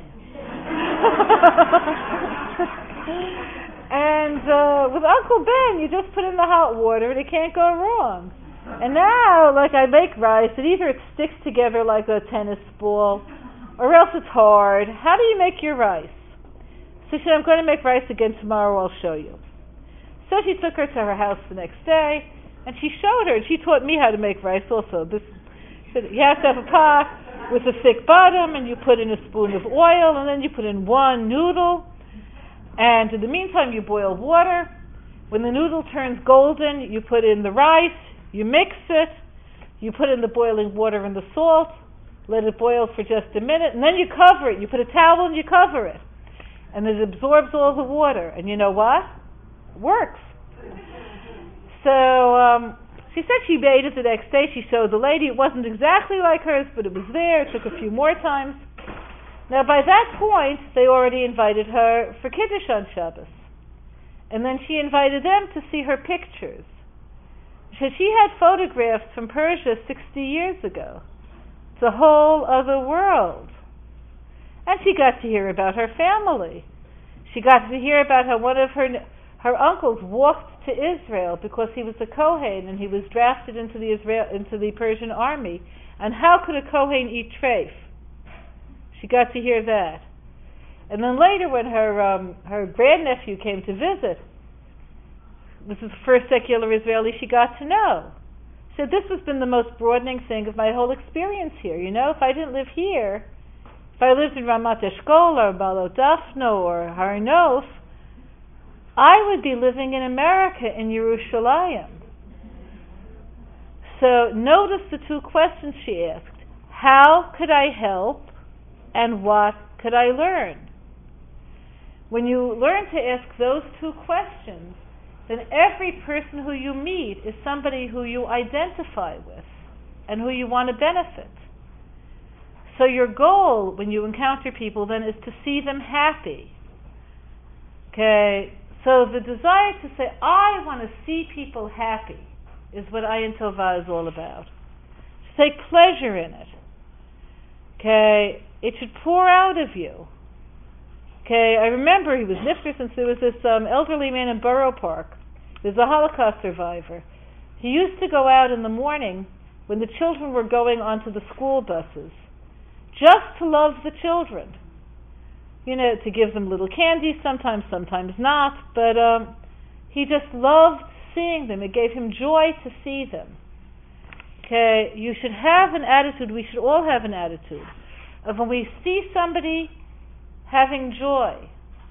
A: And uh, with Uncle Ben, you just put in the hot water and it can't go wrong. And now, like I make rice, and either it sticks together like a tennis ball, or else it's hard. How do you make your rice? So she said, I'm going to make rice again tomorrow, I'll show you. So she took her to her house the next day, and she showed her, and she taught me how to make rice also. This, she said, you have to have a pot with a thick bottom, and you put in a spoon of oil, and then you put in one noodle, and in the meantime you boil water. When the noodle turns golden, you put in the rice, you mix it, you put in the boiling water and the salt, let it boil for just a minute, and then you cover it. You put a towel and you cover it. And it absorbs all the water. And you know what? It works. So um, she said she made it the next day. She showed the lady. It wasn't exactly like hers, but it was there. It took a few more times. Now by that point, they already invited her for Kiddush on Shabbos. And then she invited them to see her pictures. So she had photographs from Persia sixty years ago. It's a whole other world. And she got to hear about her family. She got to hear about how one of her her uncles walked to Israel because he was a Kohen and he was drafted into the Israel into the Persian army. And how could a Kohen eat treif? She got to hear that. And then later, when her um, her grandnephew came to visit, this is the first secular Israeli she got to know. She said, this has been the most broadening thing of my whole experience here. You know, if I didn't live here, if I lived in Ramat Eshkol or Balot Dafno or Har Nof, I would be living in America, in Yerushalayim. So notice the two questions she asked. How could I help and what could I learn? When you learn to ask those two questions, then every person who you meet is somebody who you identify with and who you want to benefit. So your goal when you encounter people then is to see them happy. Okay, so the desire to say, I want to see people happy is what Ayin Tovah is all about. To take pleasure in it. Okay, it should pour out of you. Okay, I remember he was nifter since there was this um, elderly man in Borough Park. There's a Holocaust survivor. He used to go out in the morning when the children were going onto the school buses, just to love the children. You know, to give them little candy, sometimes, sometimes not, but um, he just loved seeing them. It gave him joy to see them. Okay, you should have an attitude, we should all have an attitude of when we see somebody having joy.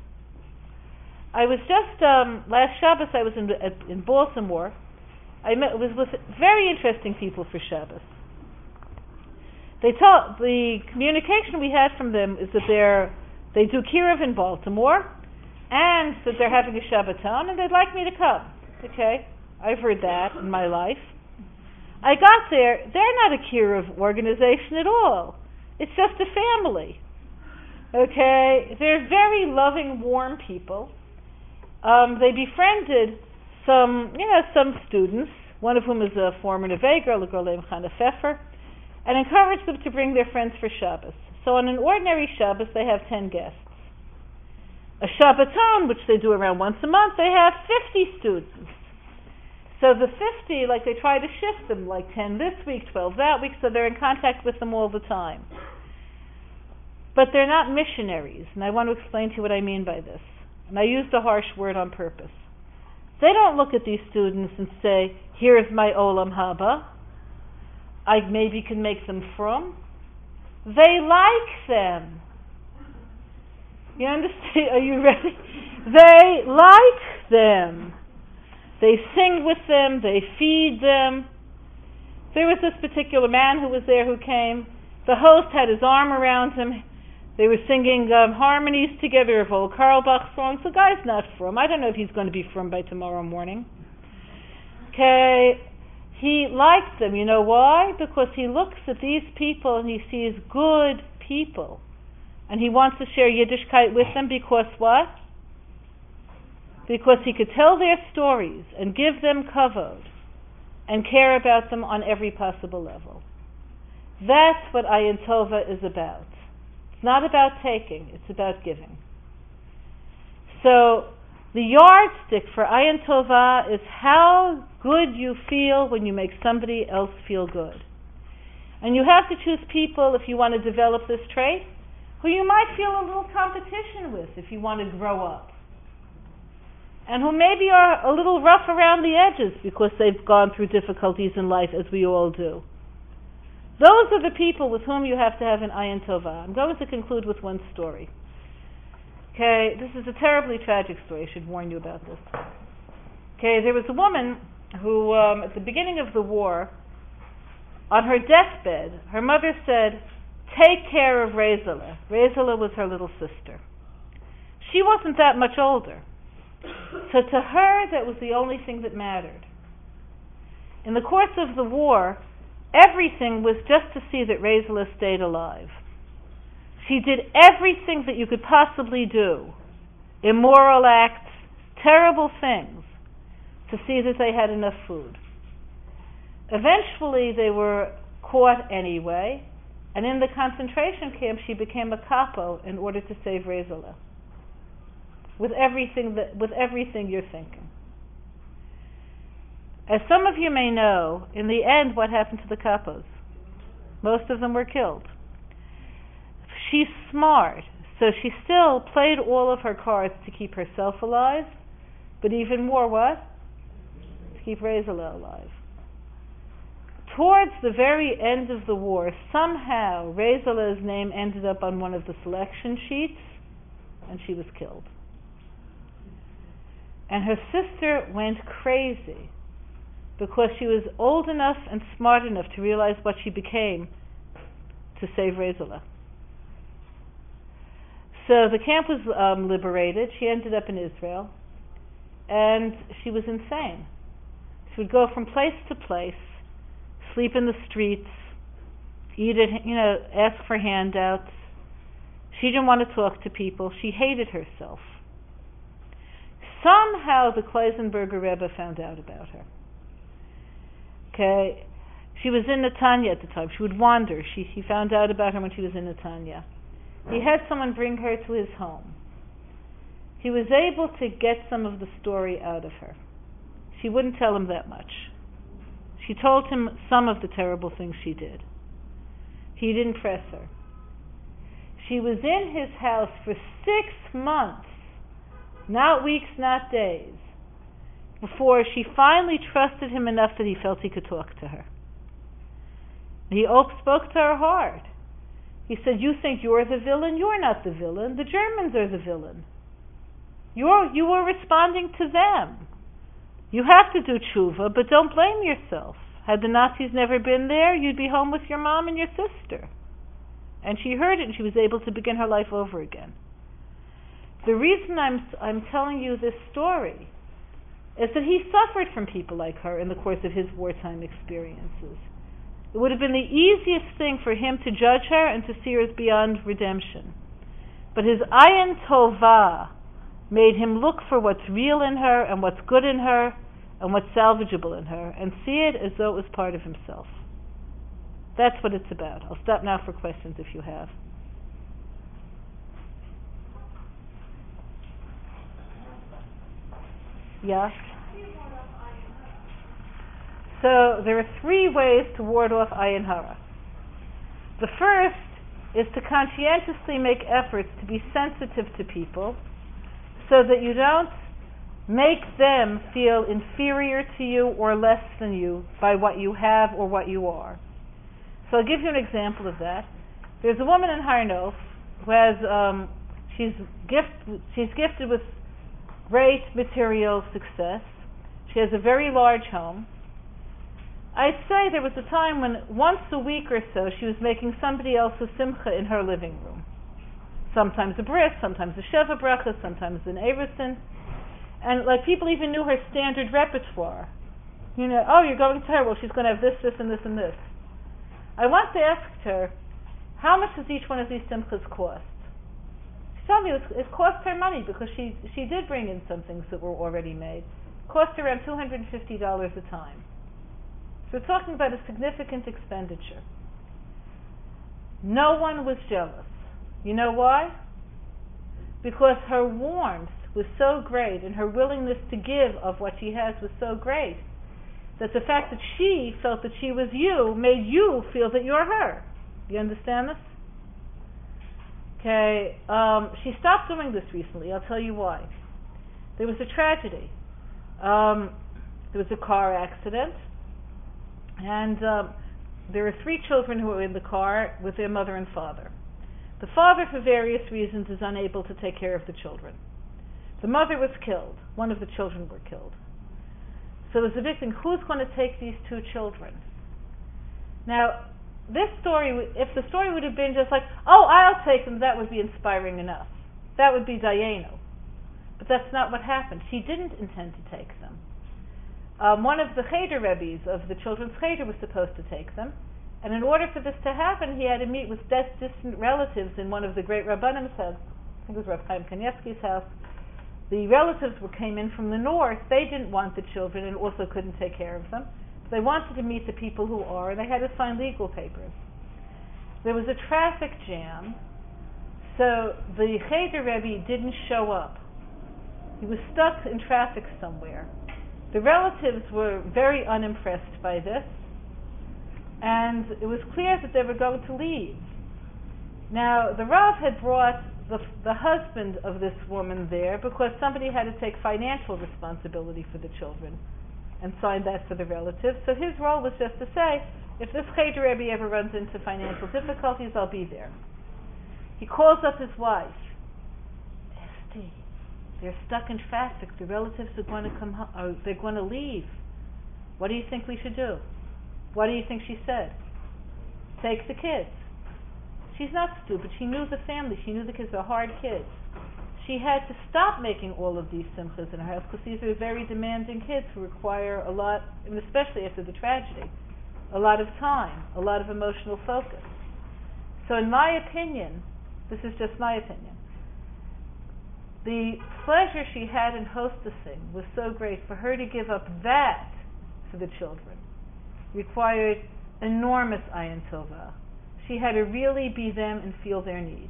A: I was just, um, last Shabbos I was in, in Baltimore. I met, was with very interesting people for Shabbos. They told, the communication we had from them is that they're, they do Kiruv in Baltimore, and that they're having a Shabbaton, and they'd like me to come. Okay, I've heard that in my life. I got there, they're not a Kiruv organization at all. It's just a family. Okay, they're very loving, warm people. Um, they befriended some, you know, some students, one of whom is a former Neve girl, a girl named Chana Pfeffer, and encouraged them to bring their friends for Shabbos. So on an ordinary Shabbos, they have ten guests. A Shabbaton, which they do around once a month, they have fifty students. So the fifty, like they try to shift them, like ten this week, twelve that week, so they're in contact with them all the time. But they're not missionaries, and I want to explain to you what I mean by this. And I used a harsh word on purpose. They don't look at these students and say, here's my Olam Haba, I maybe can make them frum. They like them. You understand? Are you ready? They like them. They sing with them, they feed them. There was this particular man who was there who came. The host had his arm around him. They were singing um, harmonies together of old Carlbach songs. The guy's not frum. I don't know if he's going to be frum by tomorrow morning. Okay, he liked them. You know why? Because he looks at these people and he sees good people. And he wants to share Yiddishkeit with them because what? Because he could tell their stories and give them kavod and care about them on every possible level. That's what Ayin Tova is about. It's not about taking, it's about giving. So the yardstick for Ayin Tova is how good you feel when you make somebody else feel good. And you have to choose people, if you want to develop this trait, who you might feel a little competition with if you want to grow up. And who maybe are a little rough around the edges because they've gone through difficulties in life, as we all do. Those are the people with whom you have to have an Ayin Tova. I'm going to conclude with one story. Okay, this is a terribly tragic story. I should warn you about this. Okay, there was a woman who, um, at the beginning of the war, on her deathbed, her mother said, take care of Rezela. Rezela was her little sister. She wasn't that much older. So to her, that was the only thing that mattered. In the course of the war, everything was just to see that Rezela stayed alive. She did everything that you could possibly do, immoral acts, terrible things, to see that they had enough food. Eventually, they were caught anyway, and in the concentration camp, she became a capo in order to save Rezela. With everything that, with everything you're thinking. As some of you may know, in the end, what happened to the capos? Most of them were killed. She's smart, so she still played all of her cards to keep herself alive, but even more what? To keep Rezela alive. Towards the very end of the war, somehow Rezela's name ended up on one of the selection sheets, and she was killed. And her sister went crazy because she was old enough and smart enough to realize what she became to save Rezela. So the camp was um, liberated. She ended up in Israel, and she was insane. She would go from place to place, sleep in the streets, eat it, you know, ask for handouts. She didn't want to talk to people. She hated herself. Somehow the Kleisenberger Rebbe found out about her. Okay, she was in Netanya at the time. She would wander. She, he found out about her when she was in Netanya. He had someone bring her to his home. He was able to get some of the story out of her. She wouldn't tell him that much. She told him some of the terrible things she did. He didn't press her. She was in his house for six months. Not weeks, not days, before she finally trusted him enough that he felt he could talk to her. He spoke to her heart. He said, you think you're the villain? You're not the villain. The Germans are the villain. You're, you were responding to them. You have to do tshuva, but don't blame yourself. Had the Nazis never been there, you'd be home with your mom and your sister. And she heard it, and she was able to begin her life over again. The reason I'm, I'm telling you this story is that he suffered from people like her in the course of his wartime experiences. It would have been the easiest thing for him to judge her and to see her as beyond redemption. But his ayin tovah made him look for what's real in her and what's good in her and what's salvageable in her and see it as though it was part of himself. That's what it's about. I'll stop now for questions if you have. Yeah? So there are three ways to ward off ayin hara. The first is to conscientiously make efforts to be sensitive to people so that you don't make them feel inferior to you or less than you by what you have or what you are. So I'll give you an example of that. There's a woman in Har Nof who has, um, she's, gift, she's gifted with great material success. She has a very large home. I'd say there was a time when once a week or so she was making somebody else's simcha in her living room. Sometimes a bris, sometimes a sheva bracha, sometimes an erusin. And like people even knew her standard repertoire. You know, oh, you're going to her, well, she's going to have this, this, and this, and this. I once asked her, how much does each one of these simchas cost? She told me it, was, it cost her money because she she did bring in some things that were already made. It cost her around two hundred fifty dollars a time. So we're talking about a significant expenditure. No one was jealous. You know why? Because her warmth was so great and her willingness to give of what she has was so great that the fact that she felt that she was you made you feel that you're her. You understand this? Okay, um, she stopped doing this recently. I'll tell you why. There was a tragedy. Um, there was a car accident, and um, there were three children who were in the car with their mother and father. The father, for various reasons, is unable to take care of the children. The mother was killed. One of the children were killed. So there's a big thing. Who's going to take these two children? Now, this story, if the story would have been just like, oh, I'll take them, that would be inspiring enough. That would be Dayenu. But that's not what happened. She didn't intend to take them. Um, one of the Cheder Rebbes of the children's Cheder was supposed to take them. And in order for this to happen, he had to meet with distant relatives in one of the great Rabbanim's house. I think it was Rav Chaim Kanievsky's house. The relatives were, came in from the north. They didn't want the children and also couldn't take care of them. They wanted to meet the people who are, and they had to sign legal papers. There was a traffic jam, so the Cheder Rebbe didn't show up. He was stuck in traffic somewhere. The relatives were very unimpressed by this, and it was clear that they were going to leave. Now, the Rav had brought the, the husband of this woman there because somebody had to take financial responsibility for the children and sign that for the relatives. So his role was just to say, if this Cheder Rebbe ever runs into financial difficulties, I'll be there. He calls up his wife. Esty, they're stuck in traffic. The relatives are going to come home. Or they're going to leave. What do you think we should do? What do you think she said? Take the kids. She's not stupid. She knew the family. She knew the kids were hard kids. She had to stop making all of these simchas in her house because these are very demanding kids who require a lot, and especially after the tragedy, a lot of time, a lot of emotional focus. So in my opinion, this is just my opinion, the pleasure she had in hostessing was so great. For her to give up that for the children required enormous ayin tovah. She had to really be them and feel their need.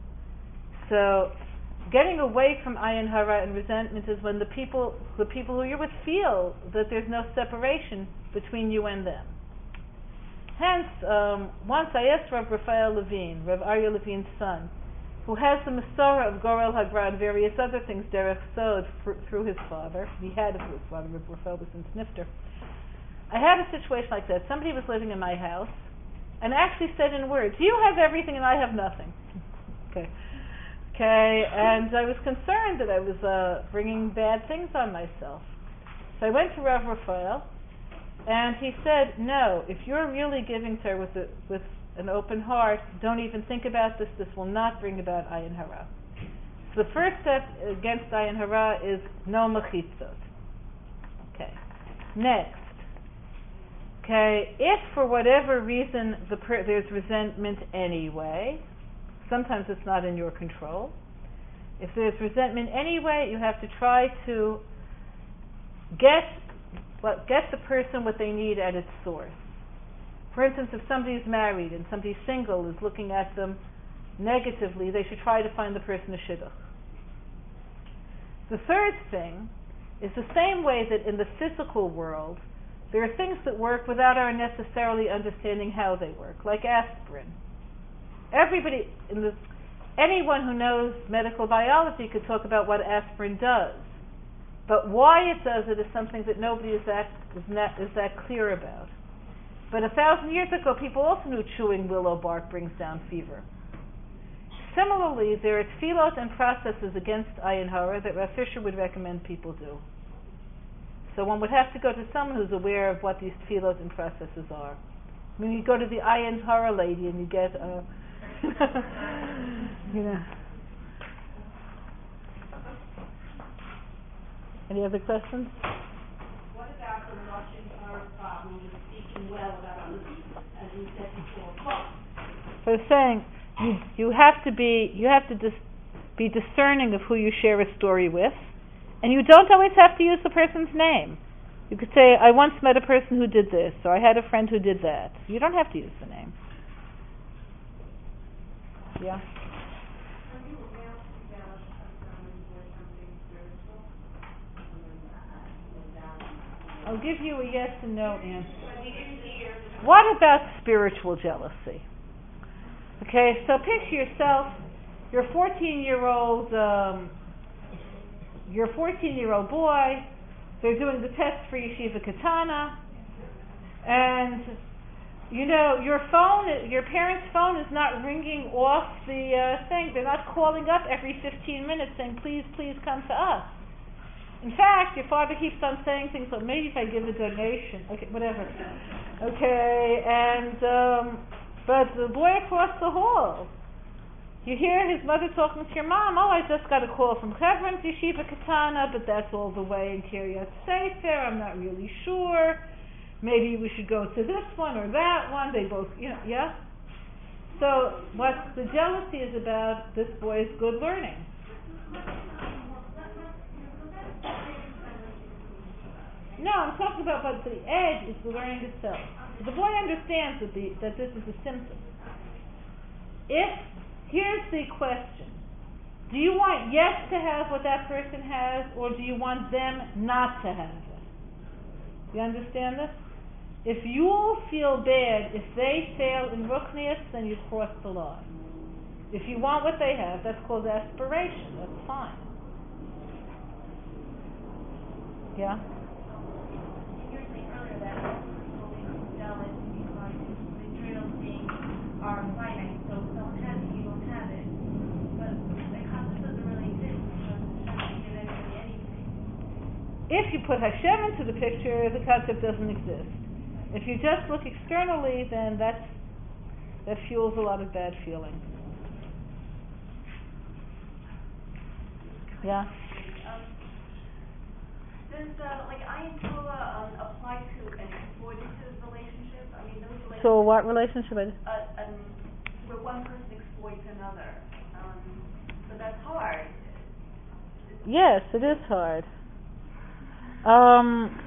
A: So getting away from ayin hara and resentment is when the people the people who you're with feel that there's no separation between you and them. Hence, um, once I asked Rav Raphael Levine, Rav Aryeh Levine's son, who has the Masorah of Gorel Hagra and various other things, Derech Sod, fr- through his father. He had it through his father, Rav Raphael was in Snifter. I had a situation like that. Somebody was living in my house, and actually said in words, "You have everything and I have nothing." Okay. Okay, and I was concerned that I was uh, bringing bad things on myself. So I went to Rav Raphael, and he said, "No, if you're really giving to her with a, with an open heart, don't even think about this. This will not bring about ayin hara." So the first step against ayin hara is no mechitzot. Okay. Next. Okay, if for whatever reason the per- there's resentment anyway, sometimes it's not in your control. If there's resentment anyway, you have to try to get what get the person what they need at its source. For instance, if somebody's married and somebody single is looking at them negatively, they should try to find the person a shidduch. The third thing is the same way that in the physical world there are things that work without our necessarily understanding how they work, like aspirin. Everybody, in the, anyone who knows medical biology could talk about what aspirin does, but why it does it is something that nobody is that is, not, is that clear about. But a thousand years ago, people also knew chewing willow bark brings down fever. Similarly, there are tefillot and processes against ayin hara that Rav Fisher would recommend people do. So one would have to go to someone who's aware of what these tefillot and processes are. I mean, you go to the ayin hara lady and you get a, you know. Any other questions?
B: What about the Russian Arab problem with speaking well about other people, as we said before?
A: So saying you you have to be you have to dis- be discerning of who you share a story with, and you don't always have to use the person's name. You could say, "I once met a person who did this," or "I had a friend who did that." You don't have to use the name. Yeah. I'll give you a yes and no answer. What about spiritual jealousy? Okay, so picture yourself, you're a fourteen-year-old, um, you're a fourteen-year-old boy. They're doing the test for Yeshiva Katana, and you know your phone, your parents' phone is not ringing off the uh, thing. They're not calling up every fifteen minutes saying, "Please, please come to us." In fact, your father keeps on saying things like, "Maybe if I give a donation," okay, whatever. Okay, and um, but the boy across the hall, you hear his mother talking to your mom. "Oh, I just got a call from Chevron to Yeshiva Katana, but that's all the way in Kiryat Sefer. I'm not really sure. Maybe we should go to this one or that one." They both, you know, yeah. So what the jealousy is about, this boy's good learning. No, I'm talking about, but the edge is the learning itself. The boy understands that the that this is a symptom. If here's the question: do you want yes to have what that person has, or do you want them not to have it? You understand this? If you'll feel bad if they fail in ruchnius, then you've crossed the line. If you want what they have, that's called aspiration. That's fine. Yeah?
C: You were saying earlier that people become jealous because the material things are finite. So if someone has it, you don't have it. But the concept doesn't really exist because Hashem doesn't give anybody anything.
A: If you put Hashem into the picture, the concept doesn't exist. If you just look externally, then that's, that fuels a lot of bad feeling. Yeah?
C: Um, does uh, like ayin Torah um, apply to an exploitative relationship? I mean, those relationships.
A: So what relationship?
C: Uh, um, where one person exploits another. Um, but that's hard.
A: Yes, it is hard. Um,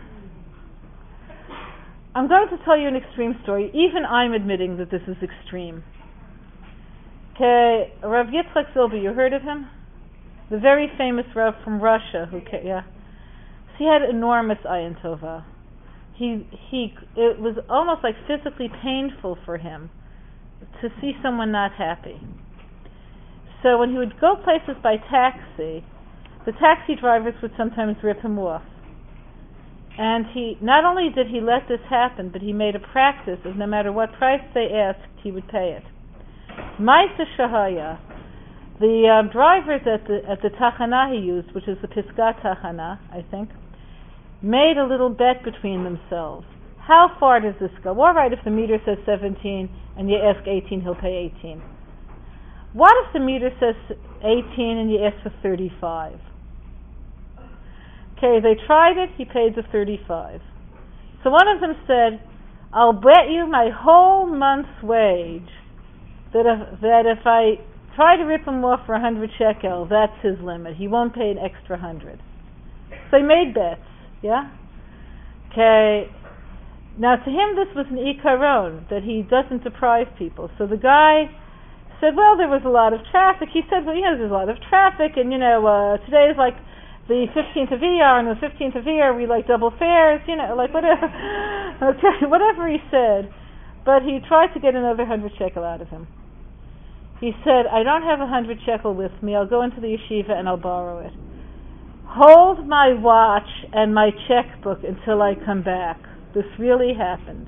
A: I'm going to tell you an extreme story. Even I'm admitting that this is extreme. Okay, Rav Yitzchak Zilber, you heard of him? The very famous Rav from Russia, who came, yeah, he had enormous ayin tova. He he, it was almost like physically painful for him to see someone not happy. So when he would go places by taxi, the taxi drivers would sometimes rip him off. And he not only did he let this happen, but he made a practice of no matter what price they asked, he would pay it. Ma'aseh Shahaya, the um, drivers at the at the Tachana he used, which is the Pisgat Tachana, I think, made a little bet between themselves. How far does this go? All right, if the meter says seventeen and you ask eighteen, he'll pay eighteen. What if the meter says eighteen and you ask for thirty-five? Okay, they tried it, he paid the thirty-five. So one of them said, I'll bet you my whole month's wage that if, that if I try to rip him off for a hundred shekel, that's his limit. He won't pay an extra hundred. So they made bets, yeah? Okay, now to him this was an ikaron, that he doesn't deprive people. So the guy said, well, there was a lot of traffic. He said, well, yeah, there's a lot of traffic, and you know, uh, today is like the fifteenth of Iyar, and the fifteenth of Iyar we like double fares, you know, like whatever. Okay, whatever he said. But he tried to get another hundred shekel out of him. He said, I don't have a hundred shekel with me. I'll go into the yeshiva and I'll borrow it. Hold my watch and my checkbook until I come back. This really happened.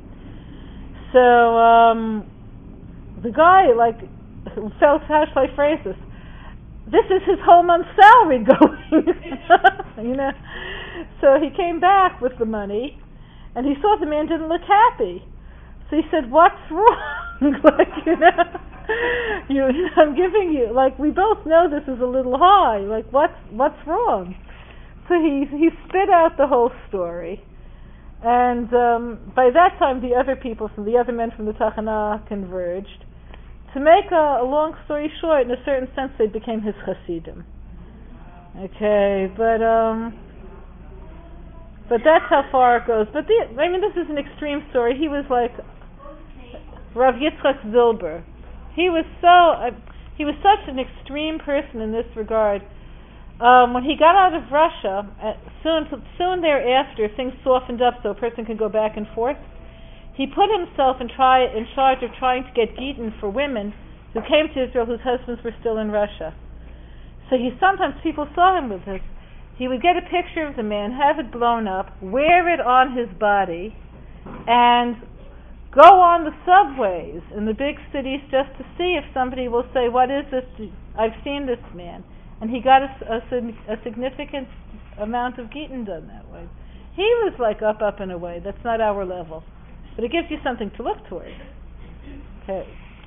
A: So, um, the guy, like, felt, how shall I phrase this? This is his whole month's salary going, you know. So he came back with the money, and he saw the man didn't look happy. So he said, "What's wrong?" like, you know, you, I'm giving you, like, we both know this is a little high. Like, what's what's wrong? So he he spit out the whole story, and um, by that time, the other people from the other men from the Tachana converged. To make a, a long story short, in a certain sense, they became his chassidim. Okay, but um, but that's how far it goes. But the, I mean, this is an extreme story. He was like Rav Yitzchak Zilber. He was so uh, he was such an extreme person in this regard. Um, when he got out of Russia, uh, soon soon thereafter, things softened up so a person could go back and forth. He put himself in, try, in charge of trying to get Gittin for women who came to Israel whose husbands were still in Russia. So he sometimes, people saw him with this. He would get a picture of the man, have it blown up, wear it on his body, and go on the subways in the big cities just to see if somebody will say, what is this? I've seen this man. And he got a, a, a significant amount of Gittin done that way. He was like up, up and away. That's not our level. But it gives you something to look towards. Okay.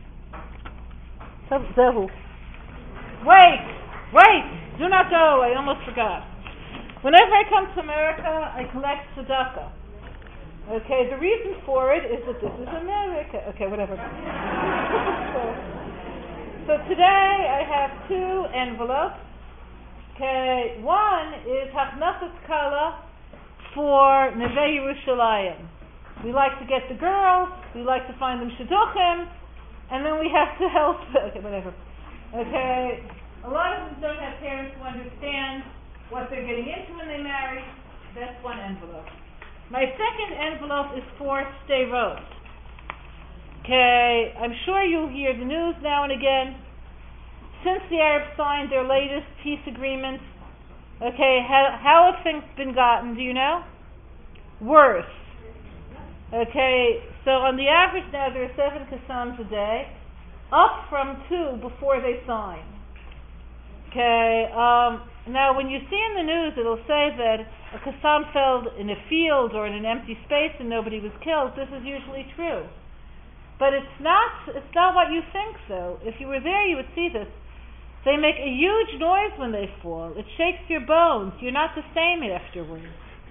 A: So, Zehu. Wait! Wait! Do not go! I almost forgot. Whenever I come to America, I collect tzedakah. Okay, the reason for it is that this is America. Okay, whatever. so, so today I have two envelopes. Okay, one is Hachnasas Kala for Neve Yerushalayim. We like to get the girls, we like to find them shidduchim, and then we have to help. Okay, whatever. Okay, a lot of them don't have parents who understand what they're getting into when they marry. That's one envelope. My second envelope is for Sderot. Okay, I'm sure you'll hear the news now and again. Since the Arabs signed their latest peace agreements, okay, how, how have things been gotten, do you know? Worse. Okay, so on the average now there are seven Qassams a day, up from two before they signed. Okay, um, now when you see in the news it'll say that a Qassam fell in a field or in an empty space and nobody was killed. This is usually true. But it's not, it's not what you think though. If you were there you would see this. They make a huge noise when they fall. It shakes your bones. You're not the same afterwards.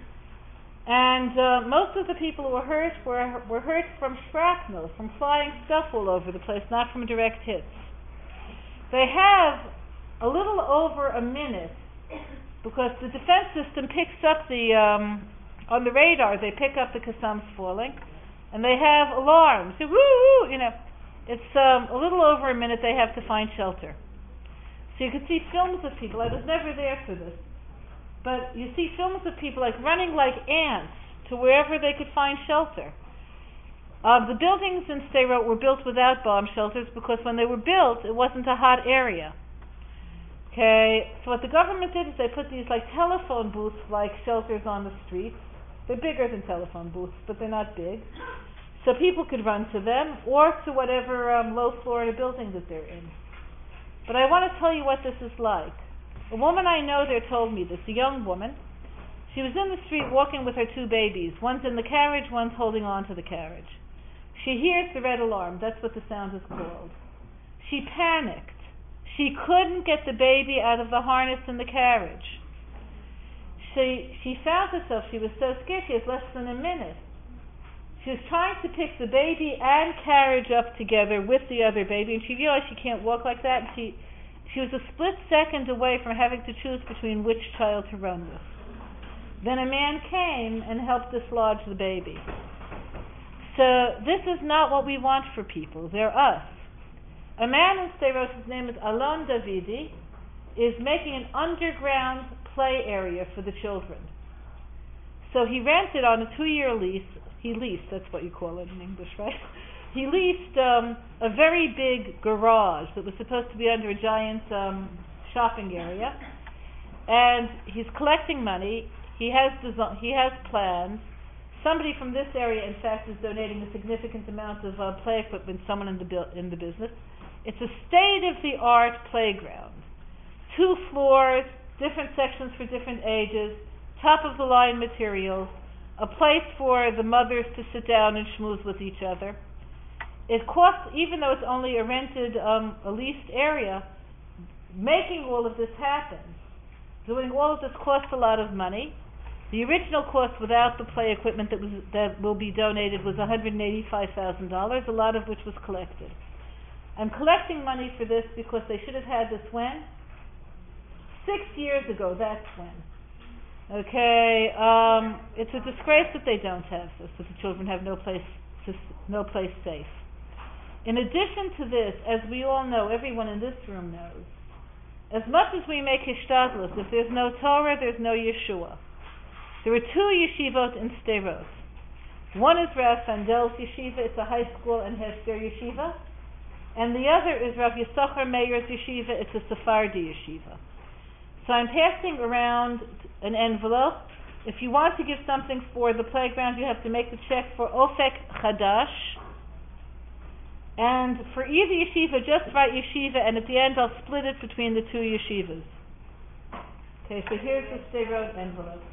A: And uh, most of the people who were hurt were, were hurt from shrapnel, from flying stuff all over the place, not from direct hits. They have a little over a minute because the defense system picks up the, um, on the radar, they pick up the Qassams falling, and they have alarms. Woo, woo, you know, it's um, a little over a minute they have to find shelter. So you can see films of people. I was never there for this. But you see films of people like running like ants to wherever they could find shelter. Uh, the buildings in Sderot were built without bomb shelters because when they were built, it wasn't a hot area. Okay, so what the government did is they put these like telephone booths like shelters on the streets, They're bigger than telephone booths, but they're not big. So people could run to them or to whatever um, low floor in a building that they're in. But I want to tell you what this is like. A woman I know there told me this, a young woman. She was in the street walking with her two babies. One's in the carriage, one's holding on to the carriage. She hears the red alarm. That's what the sound is called. She panicked. She couldn't get the baby out of the harness in the carriage. She she found herself, she was so scared, she has less than a minute. She was trying to pick the baby and carriage up together with the other baby, and she realized she can't walk like that, and she she was a split second away from having to choose between which child to run with. Then a man came and helped dislodge the baby. So this is not what we want for people. They're us. A man in Sderot, his name is Alon Davidi, is making an underground play area for the children. So he rented on a two-year lease. He leased, that's what you call it in English, right? He leased um, a very big garage that was supposed to be under a giant um, shopping area. And he's collecting money. He has desi- he has plans. Somebody from this area, in fact, is donating a significant amount of uh, play equipment, someone in the bu- in the business. It's a state-of-the-art playground. Two floors, different sections for different ages, top-of-the-line materials, a place for the mothers to sit down and schmooze with each other. It costs, even though it's only a rented, um, a leased area, making all of this happen, doing all of this costs a lot of money. The original cost without the play equipment that was that will be donated was one hundred eighty-five thousand dollars, a lot of which was collected. I'm collecting money for this because they should have had this when? Six years ago, that's when. Okay, um, it's a disgrace that they don't have this, that the children have no place to, no place safe. In addition to this, as we all know, everyone in this room knows, as much as we make hishtadlus, if there's no Torah, there's no Yeshua. There are two yeshivot in Sderot. One is Rav Fandel's yeshiva, it's a high school and Hester yeshiva, and the other is Rav Yisachar Meir's yeshiva, it's a Sephardi yeshiva. So I'm passing around an envelope. If you want to give something for the playground, you have to make the check for Ofek Chadash, and for either yeshiva, just write yeshiva, and at the end I'll split it between the two yeshivas. Okay, so here's the Sderot envelope.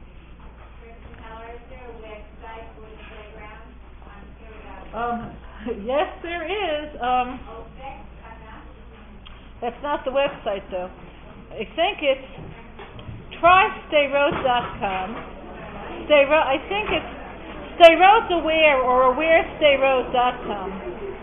A: Um, yes, there is. Um, that's not the website, though. I think it's try sderot dot com. Sderot, I think it's Sderot Aware or aware sderot dot com.